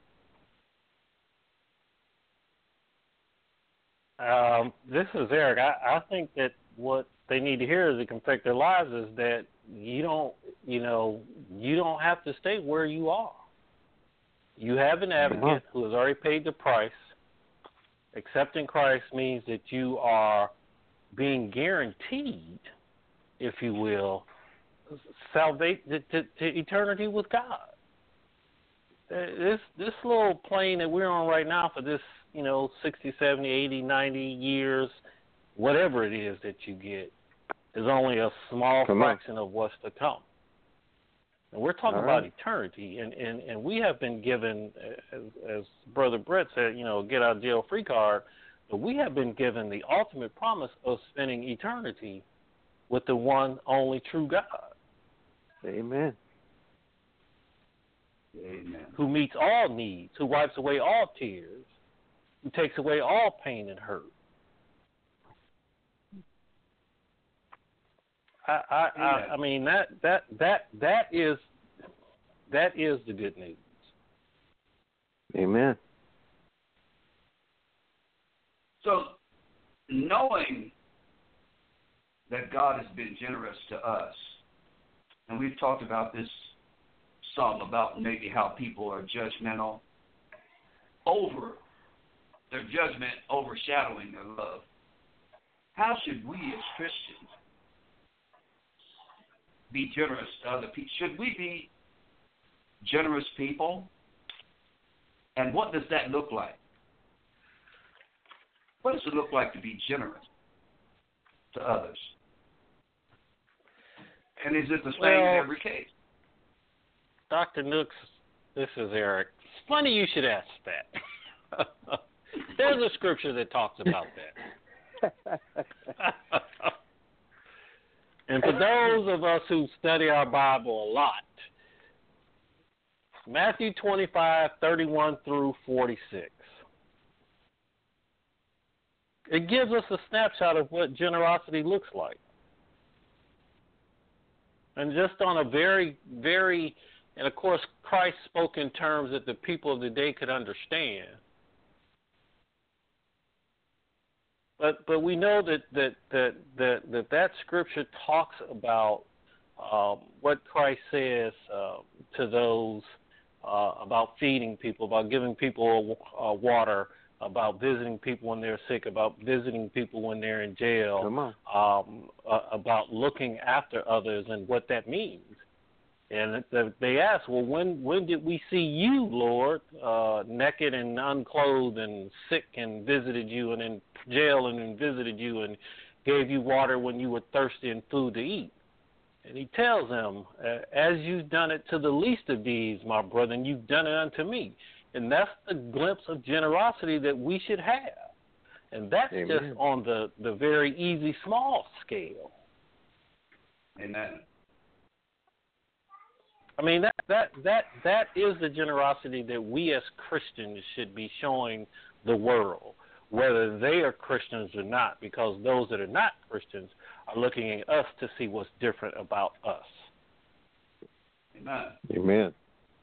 Um, this is Eric. I, I think that what they need to hear as it can affect their lives is that you don't, you know, you don't have to stay where you are. You have an advocate uh-huh. who has already paid the price. Accepting Christ means that you are being guaranteed, if you will, salvation to, to, to eternity with God. This this little plane that we're on right now for this, you know, sixty, seventy, eighty, ninety years, whatever it is that you get, is only a small come fraction on. of what's to come. And we're talking All about right. eternity, and, and, and we have been given, as, as Brother Brett said, you know, get out jail free card, but we have been given the ultimate promise of spending eternity with the one only true God. Amen. Amen. Who meets all needs, who wipes away all tears, who takes away all pain and hurt. I, I, I, I mean that, that that that is that is the good news. Amen. So, knowing that God has been generous to us, and we've talked about this some, about maybe how people are judgmental over their judgment overshadowing their love. How should we as Christians be generous to other people? Should we be generous people? And what does that look like? What does it look like to be generous to others? And is it the same well, in every case? Doctor Nooks, this is Eric. It's funny you should ask that. There's a scripture that talks about that. And for those of us who study our Bible a lot, Matthew twenty-five, thirty-one through forty-six. It gives us a snapshot of what generosity looks like. And just on a very, very, and of course Christ spoke in terms that the people of the day could understand. But but we know that that that that that, that scripture talks about um, what Christ says uh, to those uh, about feeding people, about giving people uh, water, about visiting people when they're sick, about visiting people when they're in jail, Come on. um, uh, about looking after others and what that means. And they ask, well, when when did we see you, Lord, uh, naked and unclothed and sick and visited you, and in jail and then visited you and gave you water when you were thirsty and food to eat? And he tells them, as you've done it to the least of these, my brethren, you've done it unto me. And that's the glimpse of generosity that we should have. And that's Amen. just on the, the very easy, small scale. Amen. I mean, that, that, that, that is the generosity that we as Christians should be showing the world, whether they are Christians or not, because those that are not Christians are looking at us to see what's different about us. Amen. Amen.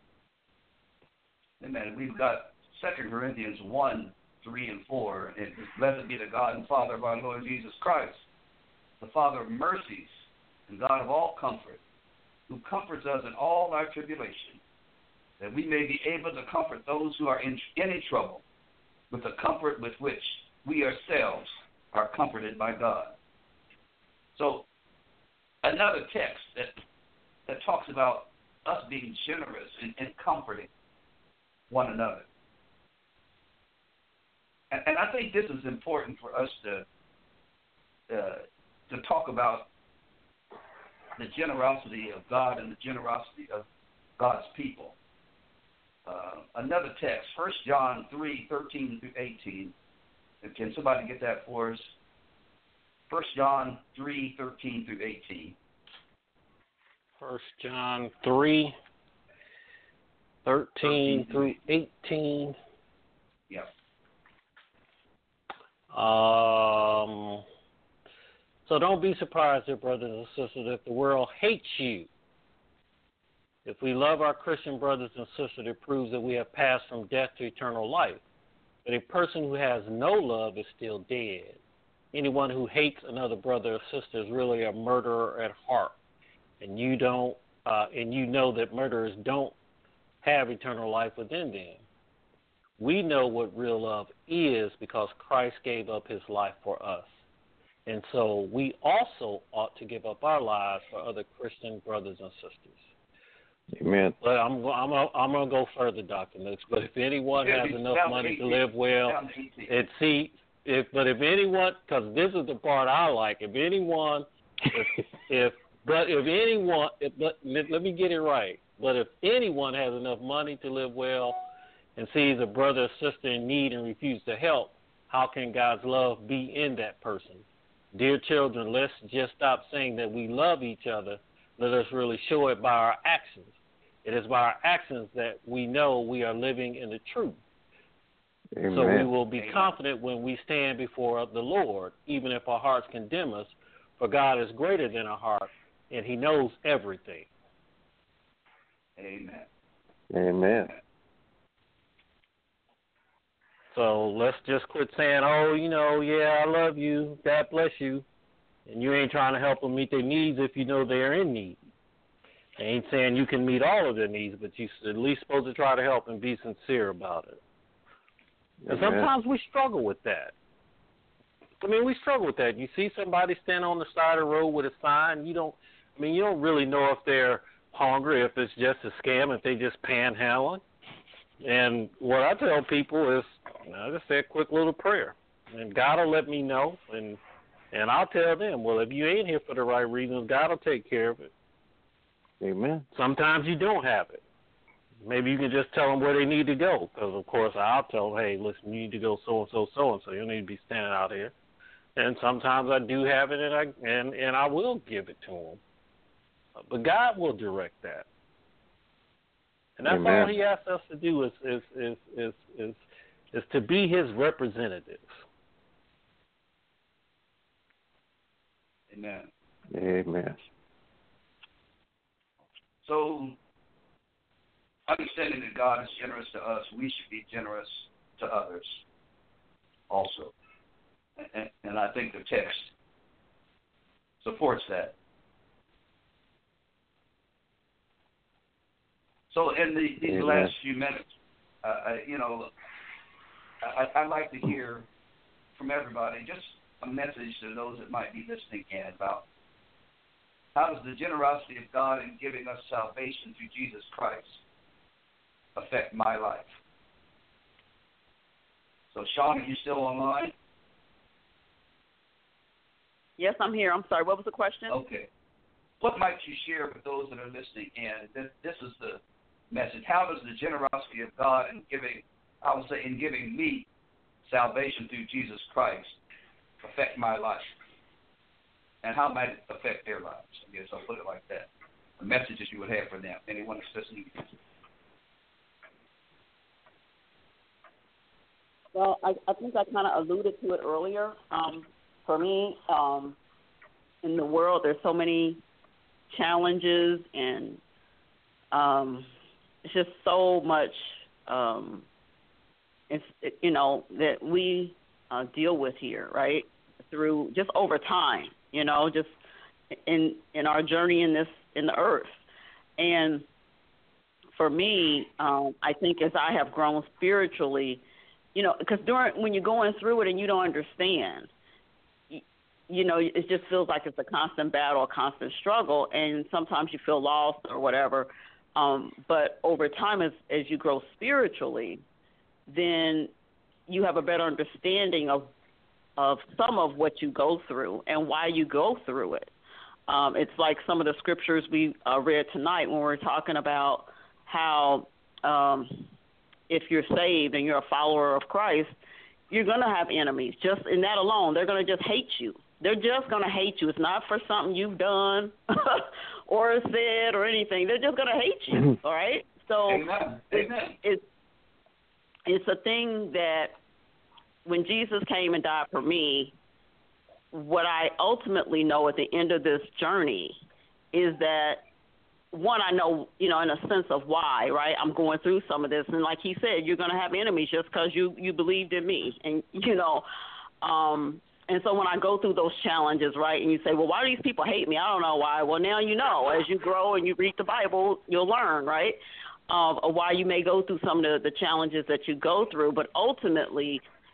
Amen. We've got Second Corinthians one, three, and four. And blessed be the God and Father of our Lord Jesus Christ, the Father of mercies and God of all comfort, who comforts us in all our tribulation, that we may be able to comfort those who are in any trouble with the comfort with which we ourselves are comforted by God. So, another text that that talks about us being generous and, and comforting one another. And, and I think this is important for us to uh, to talk about the generosity of God and the generosity of God's people. Uh, another text, First John three, thirteen through eighteen. Can somebody get that for us? First John three, thirteen through eighteen. First John three, thirteen through eighteen. Yep. Um, so don't be surprised, dear brothers and sisters, if the world hates you. If we love our Christian brothers and sisters, it proves that we have passed from death to eternal life. But a person who has no love is still dead. Anyone who hates another brother or sister is really a murderer at heart. And you don't, uh, and you know that murderers don't have eternal life within them. We know what real love is because Christ gave up his life for us. And so we also ought to give up our lives for other Christian brothers and sisters. Amen. But I'm I'm gonna, I'm gonna go further, Doctor Nooks. But if anyone has enough money to live well, and see if but if anyone, because this is the part I like. If anyone, if, if but if anyone, if, let, let me get it right. But if anyone has enough money to live well, and sees a brother or sister in need and refuses to help, how can God's love be in that person? Dear children, let's just stop saying that we love each other. Let us really show it by our actions. It is by our actions that we know we are living in the truth. Amen. So we will be confident when we stand before the Lord, even if our hearts condemn us, for God is greater than our heart, and he knows everything. Amen. Amen. So let's just quit saying, oh, you know, yeah, I love you, God bless you, and you ain't trying to help them meet their needs if you know they're in need. I ain't saying you can meet all of their needs, but you're at least supposed to try to help and be sincere about it. And sometimes we struggle with that. I mean, we struggle with that. You see somebody standing on the side of the road with a sign, you don't, I mean, you don't really know if they're hungry, if it's just a scam, if they just panhandling. And what I tell people is, I just say a quick little prayer, and God will let me know, and and I'll tell them, well, if you ain't here for the right reasons, God will take care of it. Amen. Sometimes you don't have it. Maybe you can just tell them where they need to go, because, of course, I'll tell them, hey, listen, you need to go so-and-so, so-and-so. You don't need to be standing out here. And sometimes I do have it, and I, and, and I will give it to them. But God will direct that. And that's Amen. all he asks us to do is is, is is is is to be his representatives. Amen. Amen. So, understanding that God is generous to us, we should be generous to others also. And, and I think the text supports that. So in the, these Amen. last few minutes, uh, I, you know, I, I'd like to hear from everybody just a message to those that might be listening in about how does the generosity of God in giving us salvation through Jesus Christ affect my life? So, Sean, are you still online? Yes, I'm here. I'm sorry. What was the question? Okay. What might you share with those that are listening in? This, this is the message. How does the generosity of God in giving, I would say, in giving me salvation through Jesus Christ affect my life? And how might it affect their lives? I guess I'll put it like that. The messages you would have for them. Anyone that's listening. Well, I, I think I kind of alluded to it earlier. Um, for me, um, in the world, there's so many challenges, and um, it's just so much, um, it's, you know, that we uh, deal with here, right, through just over time, you know, just in in our journey in this, in the earth. And for me, um, I think as I have grown spiritually, you know, because during when you're going through it and you don't understand, you, you know, it just feels like it's a constant battle, a constant struggle, and sometimes you feel lost or whatever. Um, but over time, as as you grow spiritually, then you have a better understanding of of some of what you go through and why you go through it. Um, it's like some of the scriptures we uh, read tonight when we were talking about how um, if you're saved and you're a follower of Christ, you're going to have enemies. Just in that alone, they're going to just hate you. They're just going to hate you. It's not for something you've done or said or anything. They're just going to hate you, all right? So Amen. it's, Amen. it's, it's a thing that when Jesus came and died for me, what I ultimately know at the end of this journey is that, one, I know, you know, in a sense of why, right? I'm going through some of this. And like he said, you're going to have enemies just because you, you believed in me. And, you know, um, and so when I go through those challenges, right, and you say, well, why do these people hate me? I don't know why. Well, now you know. As you grow and you read the Bible, you'll learn, right, of, of why you may go through some of the, the challenges that you go through. But ultimately,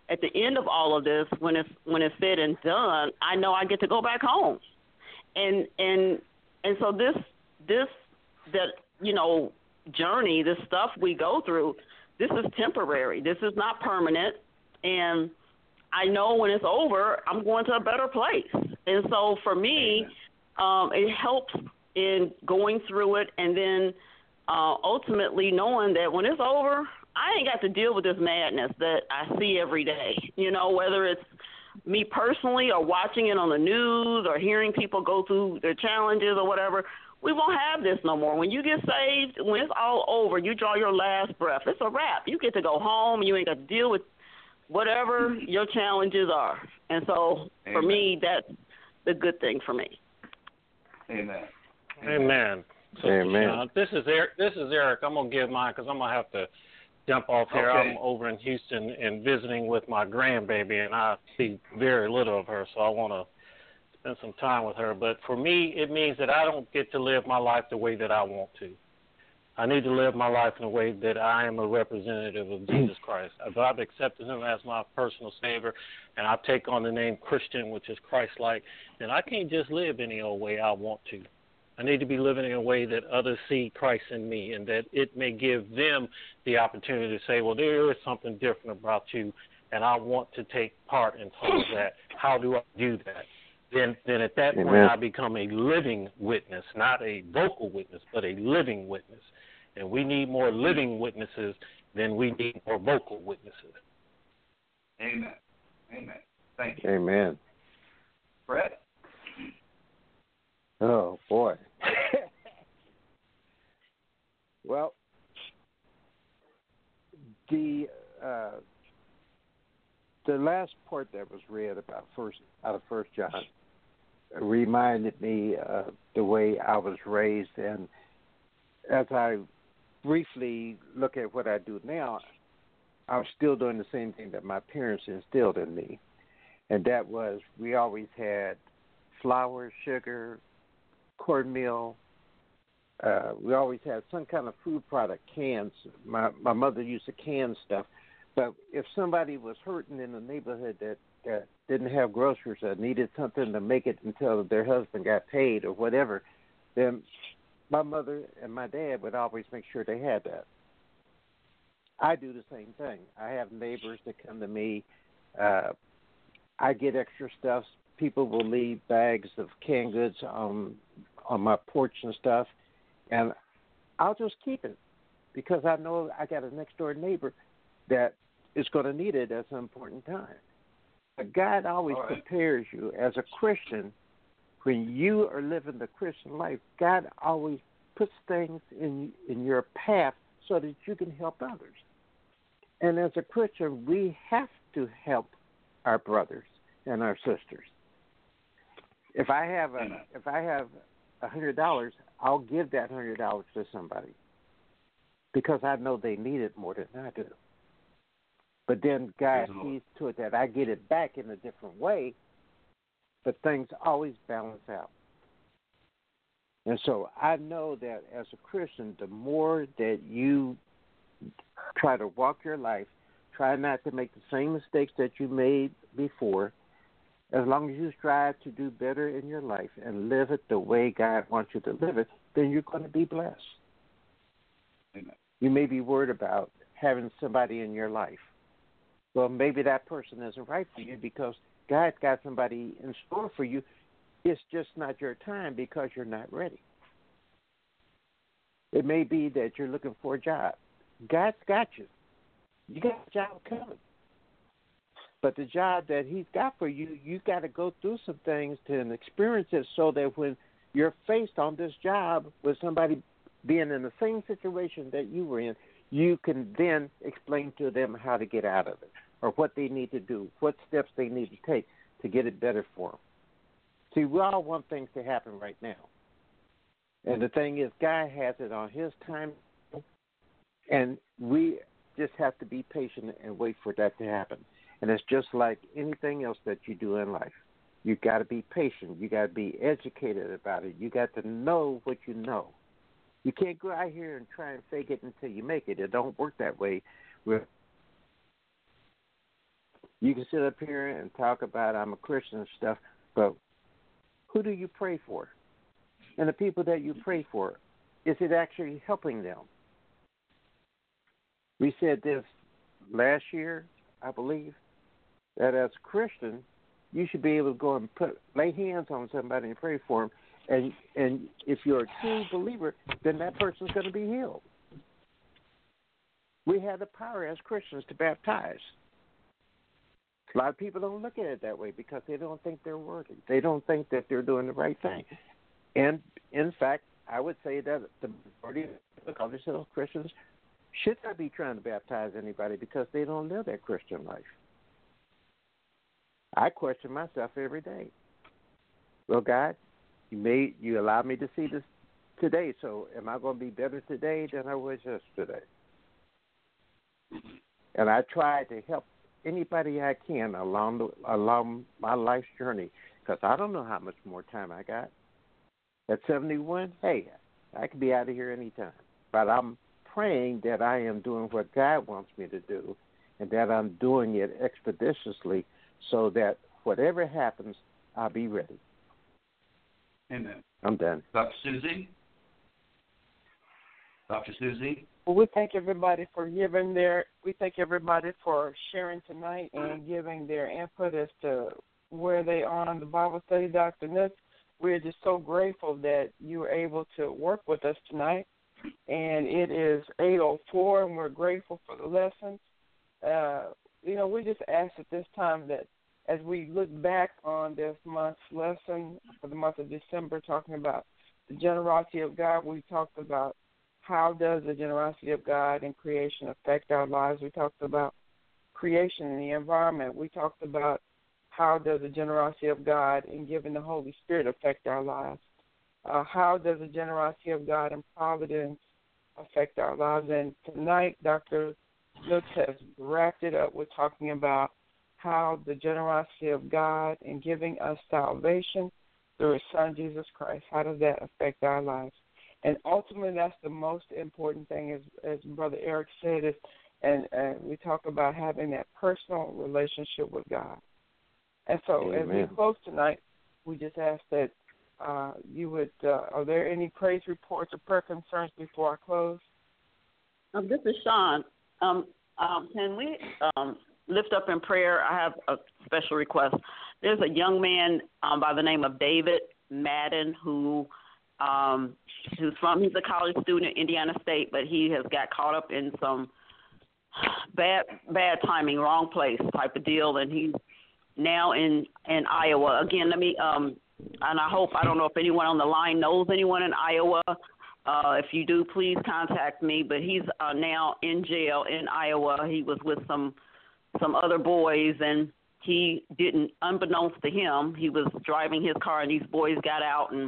at the end of all of this, when it's when it's said and done, I know I get to go back home, and and and so this this that you know journey, this stuff we go through, this is temporary. This is not permanent, and I know when it's over, I'm going to a better place. And so for me, um, it helps in going through it, and then uh, ultimately knowing that when it's over, I ain't got to deal with this madness that I see every day, you know, whether it's me personally or watching it on the news or hearing people go through their challenges or whatever. We won't have this no more. When you get saved, when it's all over, you draw your last breath. It's a wrap. You get to go home, and you ain't got to deal with whatever your challenges are. And so for Amen. me, that's the good thing for me. Amen. Amen. So, Amen. Uh, this is Eric. This is Eric. I'm gonna give mine because I'm gonna have to jump off here. Okay. I'm over in Houston and visiting with my grandbaby, and I see very little of her, so I want to spend some time with her. But for me, it means that I don't get to live my life the way that I want to. I need to live my life in a way that I am a representative of Jesus Christ. If I've accepted him as my personal Savior and I take on the name Christian, which is Christ-like, then I can't just live any old way I want to. I need to be living in a way that others see Christ in me, and that it may give them the opportunity to say, well, there is something different about you, and I want to take part in some of that. How do I do that? Then, then at that Amen. point, I become a living witness, not a vocal witness, but a living witness. And we need more living witnesses than we need more vocal witnesses. Amen. Amen. Thank you. Amen. Brett? Oh, boy. Well, the uh, the last part that was read about first out of First John reminded me of the way I was raised, and as I briefly look at what I do now, I'm still doing the same thing that my parents instilled in me, and that was we always had flour, sugar, cornmeal. Uh, we always had some kind of food product, cans. My my mother used to can stuff. But if somebody was hurting in the neighborhood that, that didn't have groceries or needed something to make it until their husband got paid or whatever, then my mother and my dad would always make sure they had that. I do the same thing. I have neighbors that come to me. Uh, I get extra stuff. People will leave bags of canned goods on on my porch and stuff, and I'll just keep it because I know I got a next door neighbor that is going to need it at some important time. But God always All right. prepares you as a Christian. When you are living the Christian life, God always puts things in in your path so that you can help others. And as a Christian, we have to help our brothers and our sisters. If I have a if I have a hundred dollars, I'll give that hundred dollars to somebody because I know they need it more than I do. But then God sees to it that I get it back in a different way, but things always balance out. And so I know that as a Christian, the more that you try to walk your life, try not to make the same mistakes that you made before, as long as you strive to do better in your life and live it the way God wants you to live it, then you're going to be blessed. Amen. You may be worried about having somebody in your life. Well, maybe that person isn't right for you because God's got somebody in store for you. It's just not your time because you're not ready. It may be that you're looking for a job. God's got you. You got a job coming. But the job that he's got for you, you got to go through some things to experience it so that when you're faced on this job with somebody being in the same situation that you were in, you can then explain to them how to get out of it or what they need to do, what steps they need to take to get it better for them. See, we all want things to happen right now. And the thing is, God has it on his time, and we just have to be patient and wait for that to happen. And it's just like anything else that you do in life. You got to be patient. You got to be educated about it. You got to know what you know. You can't go out here and try and fake it until you make it. It don't work that way. You You can sit up here and talk about I'm a Christian and stuff, but who do you pray for? And the people that you pray for, is it actually helping them? We said this last year, I believe, that as a Christian, you should be able to go and put lay hands on somebody and pray for them. And and if you're a true believer, then that person's going to be healed. We have the power as Christians to baptize. A lot of people don't look at it that way because they don't think they're worthy. They don't think that they're doing the right thing. And, in fact, I would say that the majority of people call themselves Christians should not be trying to baptize anybody because they don't live that Christian life. I question myself every day. Well, God, you made you allowed me to see this today, so am I going to be better today than I was yesterday? And I try to help anybody I can along the, along my life's journey because I don't know how much more time I got. At seventy-one, hey, I could be out of here anytime. But I'm praying that I am doing what God wants me to do and that I'm doing it expeditiously so that whatever happens, I'll be ready. Amen. I'm done. Doctor Susie? Doctor Susie? Well, we thank everybody for giving their, we thank everybody for sharing tonight and giving their input as to where they are on the Bible study, Doctor Nutt. We're just so grateful that you were able to work with us tonight. And it is eight oh four, and we're grateful for the lessons. Uh, you know, we just ask at this time that as we look back on this month's lesson for the month of December, talking about the generosity of God, we talked about how does the generosity of God in creation affect our lives. We talked about creation and the environment. We talked about how does the generosity of God in giving the Holy Spirit affect our lives. Uh, how does the generosity of God in providence affect our lives? And tonight, Doctor Nutt has wrapped it up with talking about how the generosity of God in giving us salvation through His Son, Jesus Christ, how does that affect our lives? And ultimately, that's the most important thing, as, as Brother Eric said, is, and, and we talk about having that personal relationship with God. And so Amen. As we close tonight, we just ask that uh, you would, uh, are there any praise reports or prayer concerns before I close? Um, this is Sean. Um, um, can we um, lift up in prayer? I have a special request. There's a young man um, by the name of David Madden who um, who's from, he's a college student at Indiana State, but he has got caught up in some bad bad timing, wrong place type of deal, and he's now in, in Iowa. Again, let me, um, and I hope, I don't know if anyone on the line knows anyone in Iowa. Uh, if you do, please contact me. But he's uh, now in jail in Iowa. He was with some some other boys, and he didn't, unbeknownst to him, he was driving his car, and these boys got out and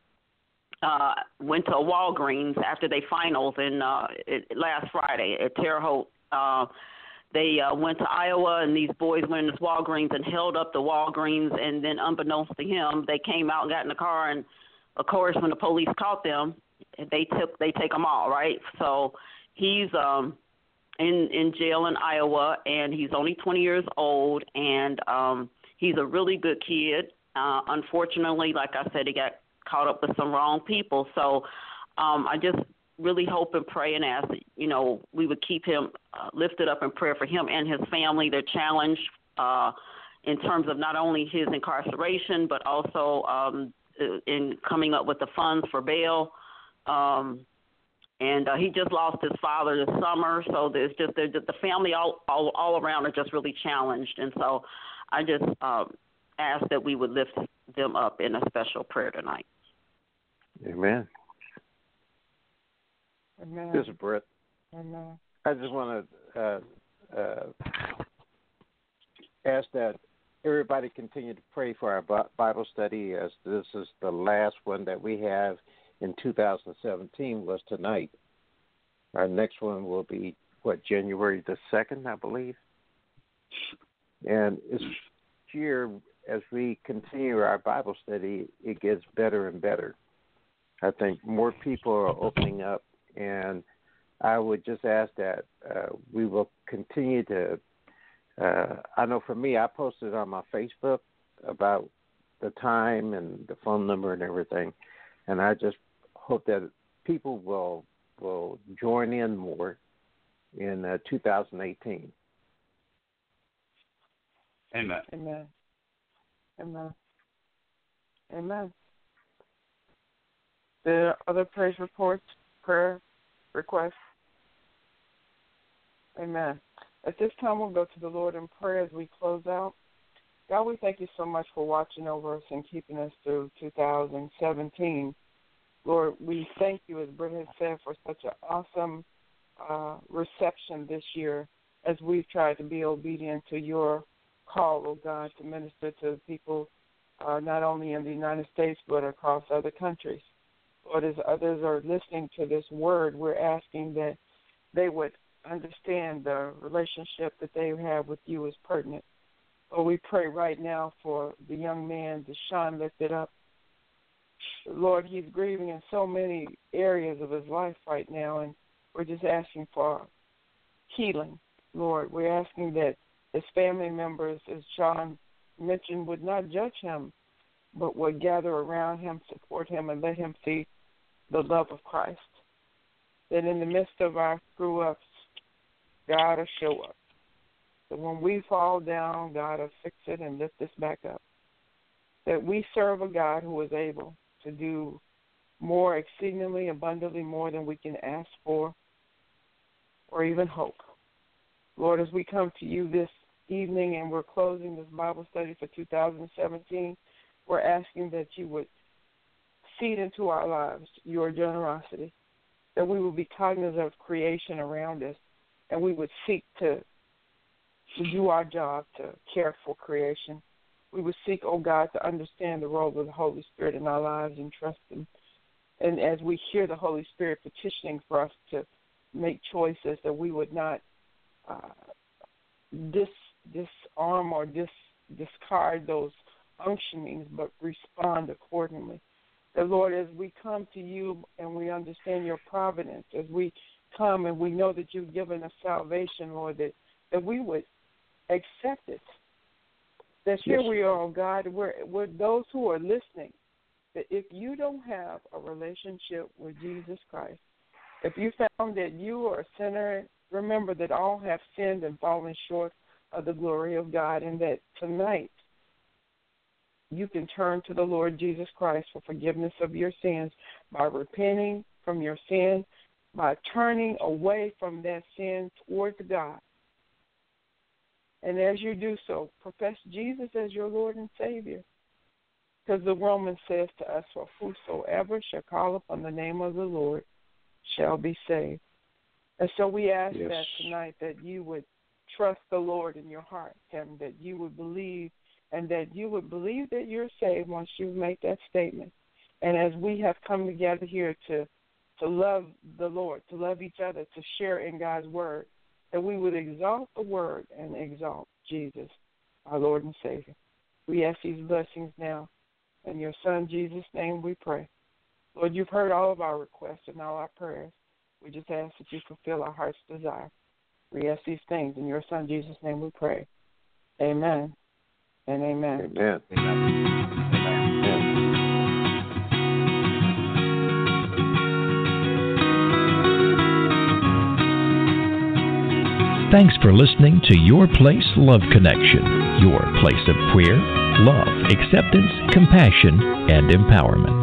uh, went to a Walgreens after they finals in uh, it, last Friday at Terre Haute. Uh, They uh, went to Iowa, and these boys went in this Walgreens and held up the Walgreens, and then unbeknownst to him, they came out and got in the car, and, of course, when the police caught them, they took they take them all, right? So he's um, in, in jail in Iowa, and he's only twenty years old, and um, he's a really good kid. Uh, unfortunately, like I said, he got caught up with some wrong people. So um, I just really hope and pray and ask that, you know, we would keep him uh, lifted up in prayer for him and his family. They're challenged uh, in terms of not only his incarceration, but also um, in coming up with the funds for bail. Um, and uh, he just lost his father this summer, so there's just there's just the family all, all all around are just really challenged. And so I just um, ask that we would lift them up in a special prayer tonight. Amen. Amen. This is Brett. Amen. I just want to uh, uh, ask that everybody continue to pray for our Bible study, as this is the last one that we have in two thousand seventeen was tonight. Our next one will be, what, January the second, I believe? And this year, as we continue our Bible study, it gets better and better. I think more people are opening up, and I would just ask that uh, we will continue to Uh, I know for me, I posted on my Facebook about the time and the phone number and everything, and I just hope that people will will join in more in uh, two thousand eighteen. Amen. Amen. Amen. Amen. There are other praise reports, prayer requests. Amen. At this time, we'll go to the Lord in prayer as we close out. God, we thank you so much for watching over us and keeping us through two thousand seventeen. Lord, we thank you, as Britt has said, for such an awesome uh, reception this year as we've tried to be obedient to your call, oh God, to minister to people uh, not only in the United States but across other countries. Lord, as others are listening to this word, we're asking that they would understand the relationship that they have with you is pertinent. Lord, we pray right now for the young man, Deshaun, lifted up. Lord, he's grieving in so many areas of his life right now, and we're just asking for healing. Lord, we're asking that his family members, as Sean mentioned, would not judge him, but would gather around him, support him, and let him see the love of Christ. That in the midst of our screw-ups, God will show up. That when we fall down, God will fix it and lift us back up. That we serve a God who is able to do more exceedingly abundantly more than we can ask for or even hope. Lord, as we come to you this evening and we're closing this Bible study for two thousand seventeen, we're asking that you would feed into our lives your generosity, that we will be cognizant of creation around us, and we would seek to, to do our job to care for creation. We would seek, oh God, to understand the role of the Holy Spirit in our lives and trust Him. And as we hear the Holy Spirit petitioning for us to make choices, that we would not uh, dis, disarm or dis, discard those unctionings, but respond accordingly. That, Lord, as we come to you and we understand your providence, as we come and we know that you've given us salvation, Lord, that, that we would accept it. That here yes. we are, oh God, we're, we're those who are listening, that if you don't have a relationship with Jesus Christ, if you found that you are a sinner, remember that all have sinned and fallen short of the glory of God, and that tonight you can turn to the Lord Jesus Christ for forgiveness of your sins by repenting from your sin, by turning away from that sin towards God. And as you do so, profess Jesus as your Lord and Savior. Because the Roman says to us, for whosoever shall call upon the name of the Lord shall be saved. And so we ask yes. that tonight that you would trust the Lord in your heart, and that you would believe, and that you would believe that you're saved once you make that statement. And as we have come together here to, to love the Lord, to love each other, to share in God's word, that we would exalt the word and exalt Jesus, our Lord and Savior. We ask these blessings now. In your Son, Jesus' name, we pray. Lord, you've heard all of our requests and all our prayers. We just ask that you fulfill our heart's desire. We ask these things in your Son, Jesus' name, we pray. Amen and amen. Amen. Amen. Thanks for listening to Your Place Love Connection, your place of prayer, love, acceptance, compassion, and empowerment.